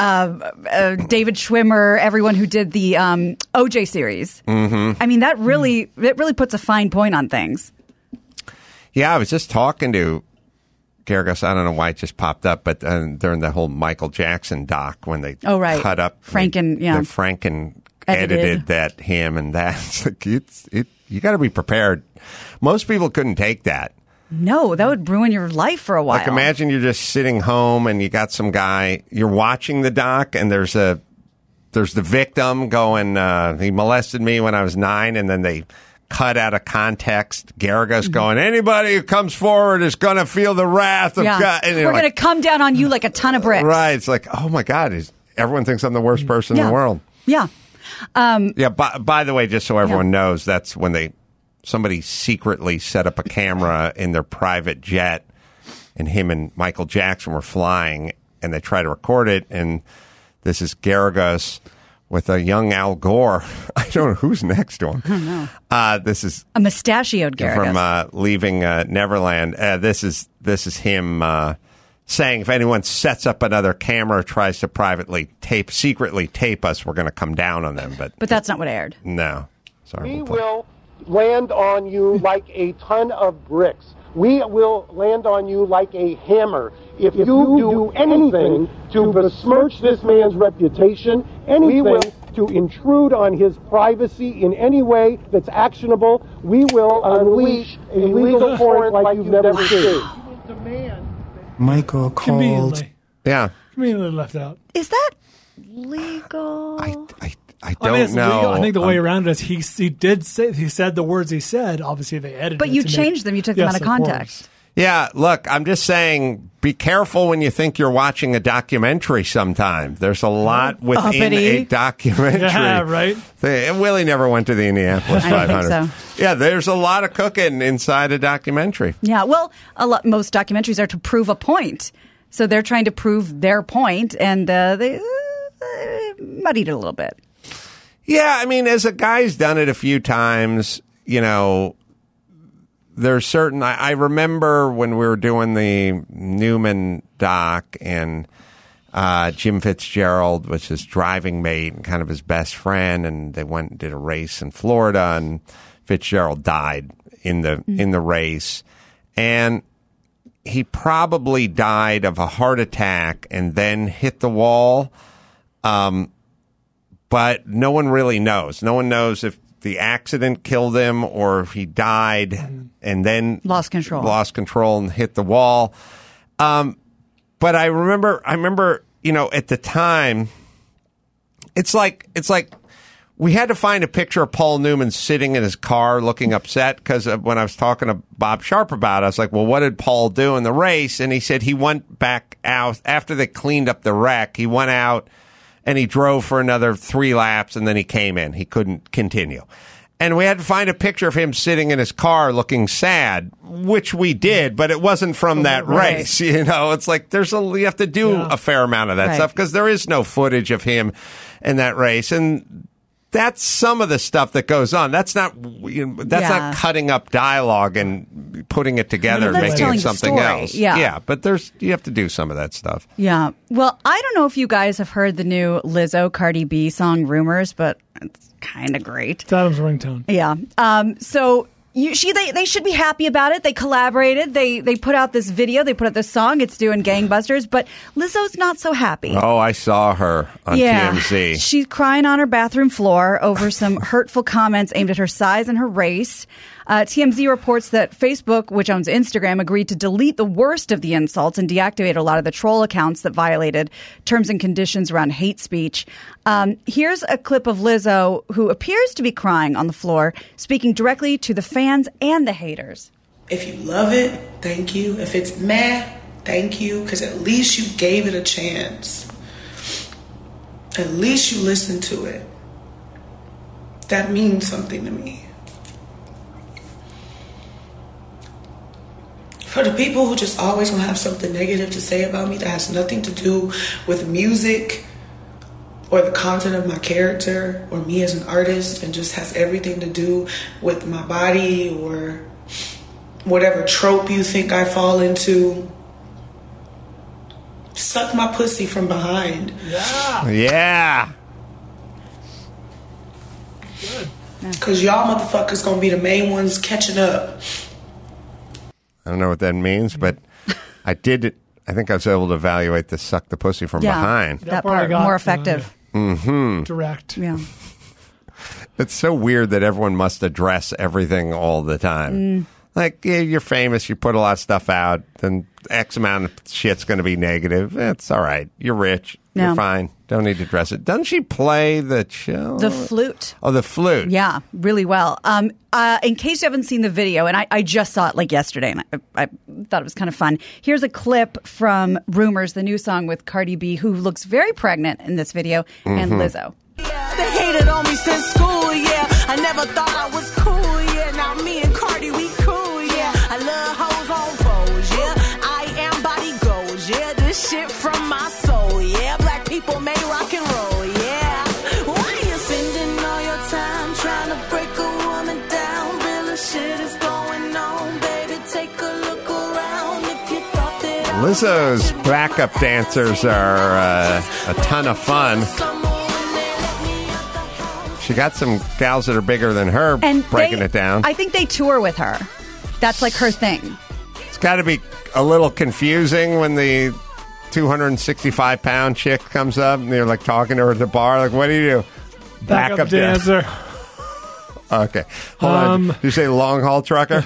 David Schwimmer, everyone who did the OJ series. Mm-hmm. I mean, it really puts a fine point on things. Yeah, I was just talking to Garagos. I don't know why it just popped up, but during the whole Michael Jackson doc, when they cut up Franken edited that him and that. It's like you got to be prepared. Most people couldn't take that. No, that would ruin your life for a while. Like, imagine you're just sitting home and you got some guy, you're watching the doc, and there's the victim going, he molested me when I was 9, and then they cut out of context Garagos going, anybody who comes forward is going to feel the wrath of God. And we're going to come down on you like a ton of bricks. Right. It's like, oh my God, everyone thinks I'm the worst person in the world. Yeah. By the way, just so everyone knows, that's when somebody secretly set up a camera in their private jet, and him and Michael Jackson were flying, and they tried to record it, and this is Garagos with a young Al Gore. I don't know who's next to him. I don't know. This is a mustachioed Garagos from Leaving Neverland. This is him saying, if anyone sets up another camera, tries to secretly tape us, we're going to come down on them. But that's not what aired. No, sorry. We will land on you like a ton of bricks. We will land on you like a hammer. If you do anything to besmirch this man's reputation, anything to intrude on his privacy in any way that's actionable, we will unleash a legal torrent like you've never seen. Michael called. Conveniently left out. Is that legal? I don't know. I think the way around it is he said the words he said. Obviously, they edited. But you changed them. You took them out of context. Yeah, look, I'm just saying, be careful when you think you're watching a documentary sometime. There's a lot within a documentary. Yeah, right. Willie never went to the Indianapolis 500. I don't think so. Yeah, there's a lot of cooking inside a documentary. Yeah, well, most documentaries are to prove a point. So they're trying to prove their point, and they muddied it a little bit. Yeah, I mean, as a guy's done it a few times, there's certain... I remember when we were doing the Newman doc, and Jim Fitzgerald was his driving mate and kind of his best friend, and they went and did a race in Florida, and Fitzgerald died in the race. And he probably died of a heart attack and then hit the wall. But no one really knows. No one knows if the accident killed him or if he died and then lost control and hit the wall. But I remember, at the time, it's like we had to find a picture of Paul Newman sitting in his car looking upset because when I was talking to Bob Sharp about it, I was like, well, what did Paul do in the race? And he said he went back out after they cleaned up the wreck. He went out and he drove for another 3 laps and then he came in. He couldn't continue. And we had to find a picture of him sitting in his car looking sad, which we did, but it wasn't from that race. It's like you have to do a fair amount of that stuff because there is no footage of him in that race. And that's some of the stuff that goes on. That's not not cutting up dialogue and putting it together and making it something else. Yeah. But you have to do some of that stuff. Yeah. Well, I don't know if you guys have heard the new Lizzo Cardi B song Rumors, but it's kind of great. It's Adam's ringtone. Yeah. So they should be happy about it. They collaborated. They put out this video. They put out this song. It's doing gangbusters. But Lizzo's not so happy. Oh, I saw her on TMZ. She's crying on her bathroom floor over some hurtful comments aimed at her size and her race. TMZ reports that Facebook, which owns Instagram, agreed to delete the worst of the insults and deactivate a lot of the troll accounts that violated terms and conditions around hate speech. Here's a clip of Lizzo, who appears to be crying on the floor, speaking directly to the fans and the haters. If you love it, thank you. If it's meh, thank you, because at least you gave it a chance. At least you listened to it. That means something to me. For the people who just always gonna have something negative to say about me that has nothing to do with music or the content of my character or me as an artist and just has everything to do with my body or whatever trope you think I fall into, suck my pussy from behind. Yeah. Good. Because y'all motherfuckers gonna be the main ones catching up. I don't know what that means, but I did it. I think I was able to evaluate the suck the pussy from behind. That part, more effective. Direct. Yeah. It's so weird that everyone must address everything all the time. Like, you're famous, you put a lot of stuff out, then X amount of shit's going to be negative. It's all right. You're rich. You're fine. Don't need to address it. Doesn't she play the cello? The flute. Oh, the flute. Yeah, really well. In case you haven't seen the video, and I just saw it like yesterday, and I thought it was kind of fun. Here's a clip from Rumors, the new song with Cardi B, who looks very pregnant in this video, and Lizzo. They hated on me since school, yeah. I never thought I was cool, yeah. Now me and Cardi, we cool, yeah. I love hoes on pose, yeah. I am body goals, yeah. This shit from my soul, yeah. Black people may rock and roll, yeah. Why you spending all your time trying to break a woman down? Real shit is going on, baby. Take a look around if you thought that Lizzo's backup dancers are a ton of fun. She got some gals that are bigger than her and breaking it down. I think they tour with her. That's like her thing. It's got to be a little confusing when the 265-pound chick comes up and they're like talking to her at the bar. Like, what do you do? Backup dancer. Okay. Hold on. Did you say long haul trucker?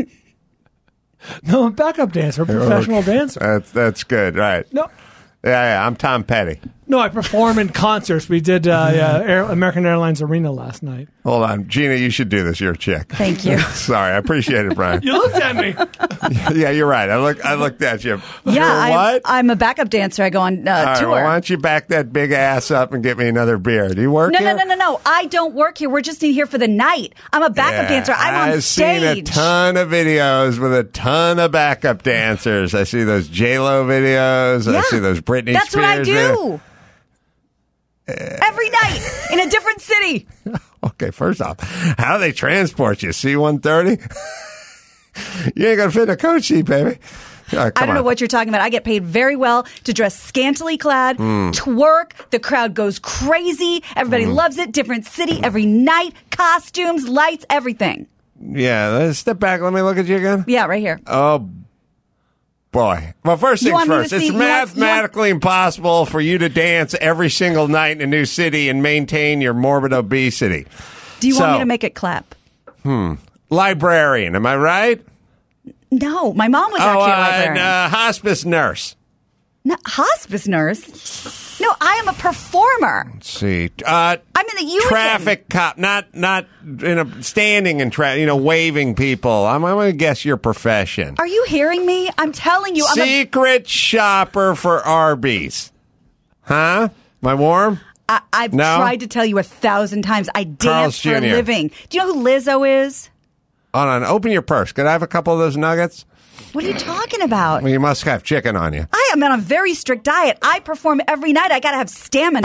No, backup dancer, professional dancer. That's good, right? No. Yeah, I'm Tom Petty. No, I perform in concerts. We did American Airlines Arena last night. Hold on. Gina, you should do this. You're a chick. Thank you. Sorry. I appreciate it, Brian. You looked at me. Yeah, you're right. I looked at you. Yeah, what? I'm a backup dancer. I go on tour. Right, well, why don't you back that big ass up and get me another beer? Do you work here? No. I don't work here. We're just in here for the night. I'm a backup dancer. I'm on stage. I've seen a ton of videos with a ton of backup dancers. I see those J-Lo videos. Yeah, I see those Britney That's Spears what I do. videos. Every night in a different city. Okay, first off, how do they transport you? C-130? You ain't going to fit in a coach seat, baby. I don't know what you're talking about. I get paid very well to dress scantily clad, twerk. The crowd goes crazy. Everybody loves it. Different city every night. Costumes, lights, everything. Yeah, let's step back. Let me look at you again. Yeah, right here. Oh, boy. Well, first You things want me to first. see- It's you want- mathematically impossible for you to dance every single night in a new city and maintain your morbid obesity. Do you want me to make it clap? Librarian, am I right? No, my mom was actually a librarian. Hospice nurse. No, hospice nurse? No, I am a performer. Let's see. I'm in the union. Traffic cop, not in a standing in traffic, waving people. I'm going to guess your profession. Are you hearing me? I'm telling you. Secret shopper for Arby's. Huh? Am I warm? I've No? tried to tell you 1,000 times. I Carl's dance for a Jr.. living. Do you know who Lizzo is? Hold on. Open your purse. Could I have a couple of those nuggets? What are you talking about? Well, you must have chicken on you. I am on a very strict diet. I perform every night. I got to have stamina.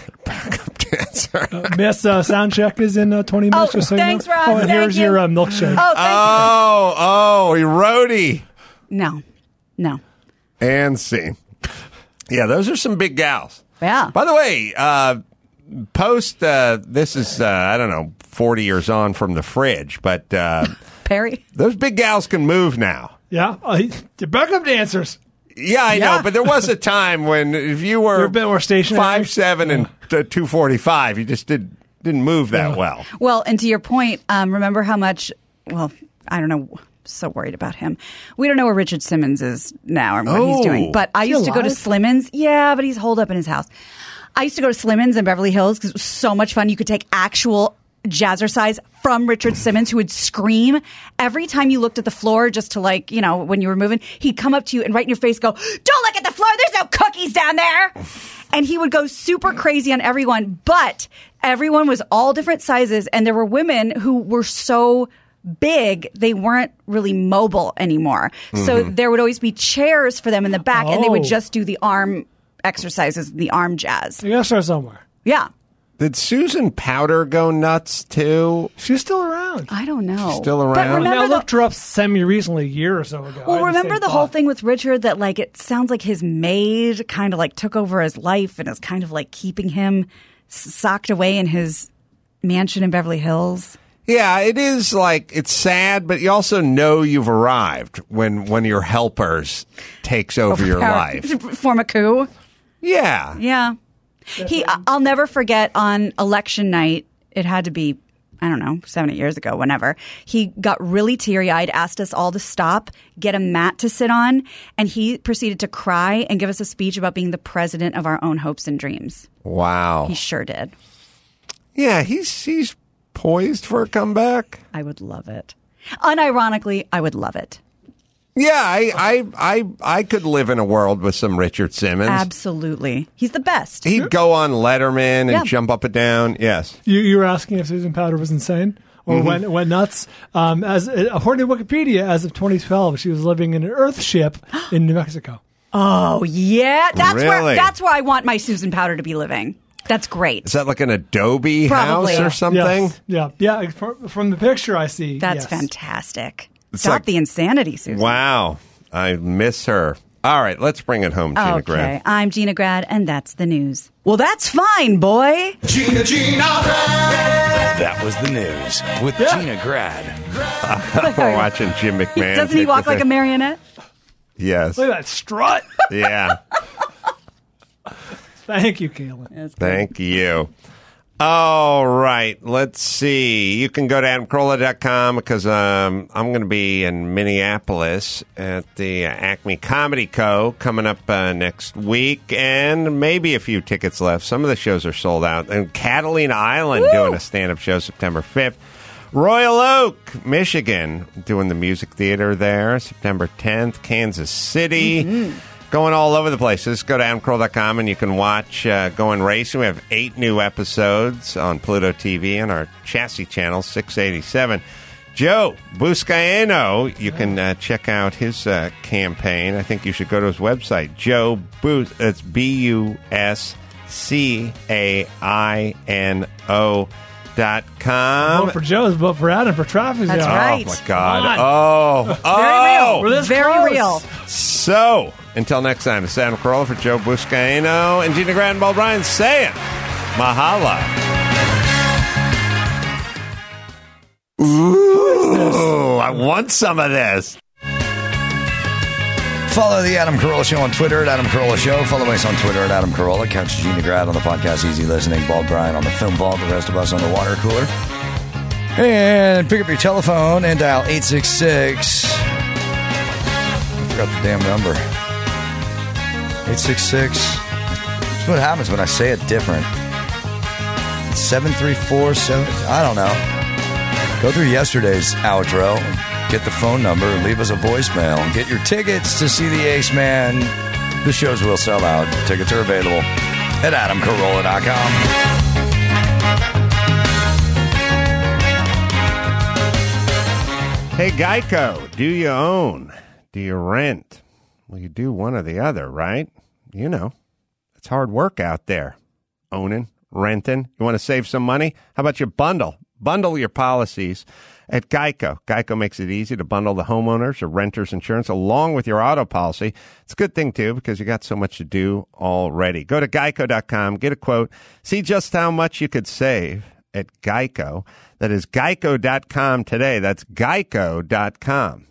Miss sound check is in 20 minutes. Oh, just so you thanks, know. Rob. Oh, and Thank here's you. your milkshake. Oh, thank you roadie. No. And scene. Yeah, those are some big gals. Yeah. By the way, this is, 40 years on from the fridge, but Perry? Those big gals can move now. Yeah. The backup dancers. Yeah, I know, but there was a time when if you were You're a bit more stationary. 5'7" and 245, you just didn't move that well. Well, and to your point, remember how much, I don't know, so worried about him. We don't know where Richard Simmons is now or what he's doing. But I Is he used to go to alive? Slimmins. Yeah, but he's holed up in his house. I used to go to Slimmins in Beverly Hills because it was so much fun. You could take actual jazzercise from Richard Simmons, who would scream every time you looked at the floor, just to when you were moving, he'd come up to you and right in your face go, "Don't look at the floor, there's no cookies down there." And he would go super crazy on everyone, but everyone was all different sizes, and there were women who were so big they weren't really mobile anymore. So there would always be chairs for them in the back, and they would Oh. just do the arm exercises, the arm jazz. You got to start somewhere. Yeah. Did Susan Powder go nuts too? She's still around. I don't know. Still around? But remember I looked her up semi-recently, a year or so ago. Well, remember the whole thing with Richard that it sounds like his maid kind of took over his life and is kind of keeping him socked away in his mansion in Beverly Hills. Yeah, it is it's sad, but you also know you've arrived when one of your helpers takes over your life. Form a coup. Yeah. Yeah. I'll never forget on election night, it had to be, 7, 8 years ago, whenever, he got really teary-eyed, asked us all to stop, get a mat to sit on, and he proceeded to cry and give us a speech about being the president of our own hopes and dreams. Wow. He sure did. Yeah, he's poised for a comeback. I would love it. Unironically, I would love it. Yeah, I could live in a world with some Richard Simmons. Absolutely. He's the best. He'd go on Letterman and Yeah. jump up and down. Yes. You were asking if Susan Powder was insane or went nuts. According to Wikipedia, as of 2012, she was living in an Earth ship in New Mexico. Oh, yeah. Really? That's where I want my Susan Powder to be living. That's great. Is that like an Adobe Probably. house or something? Yes. Yeah. From the picture I see. That's yes. fantastic. It's Stop like- the insanity, Susan. Wow. I miss her. All right, let's bring it home, Gina Okay, Grad. I'm Gina Grad, and that's the news. Well, that's fine, boy. Gina Grad. That was the news with Gina Grad. We're watching Jim McMahon. Doesn't he take walk the like a thing. marionette? Yes. Look at that strut. Yeah. Thank you, Kaylin. Thank you. All right. Let's see. You can go to AdamCarolla.com because I'm going to be in Minneapolis at the Acme Comedy Co. coming up next week, and maybe a few tickets left. Some of the shows are sold out. And Catalina Island doing a stand-up show September 5th. Royal Oak, Michigan, doing the music theater there September 10th. Kansas City. Going all over the place. Just go to AdamCarolla.com and you can watch Going Racing. We have 8 new episodes on Pluto TV and our chassis channel, 687. Joe Buscaino, you can check out his campaign. I think you should go to his website, Joe Bus. It's BUSCAINO.com. Vote for Joe's, vote for Adam for traffic. That's jam. right. Oh, my God. Come Oh. Very real. We're this Very close. real. So, until next time, it's Adam Carolla for Joe Buscaino and Gina Grad and Bob Bryan saying, Mahala. Ooh, I want some of this. Follow the Adam Carolla Show on Twitter at Adam Carolla Show. Follow us on Twitter at Adam Carolla. Catch Gina Grad on the podcast Easy Listening. Bald Brian on the Film Vault. The rest of us on the water cooler. And pick up your telephone and dial 866. I forgot the damn number. 866. That's what happens when I say it different. 734-7. I don't know. Go through yesterday's outro. Get the phone number, leave us a voicemail, and get your tickets to see the Ace Man. The shows will sell out. Tickets are available at AdamCarolla.com. Hey, Geico, do you own? Do you rent? Well, you do one or the other, right? You know, it's hard work out there. Owning, renting. You want to save some money? How about you bundle? Bundle your policies at Geico. Geico makes it easy to bundle the homeowners or renters insurance along with your auto policy. It's a good thing, too, because you got so much to do already. Go to geico.com, get a quote, see just how much you could save at Geico. That is geico.com today. That's geico.com.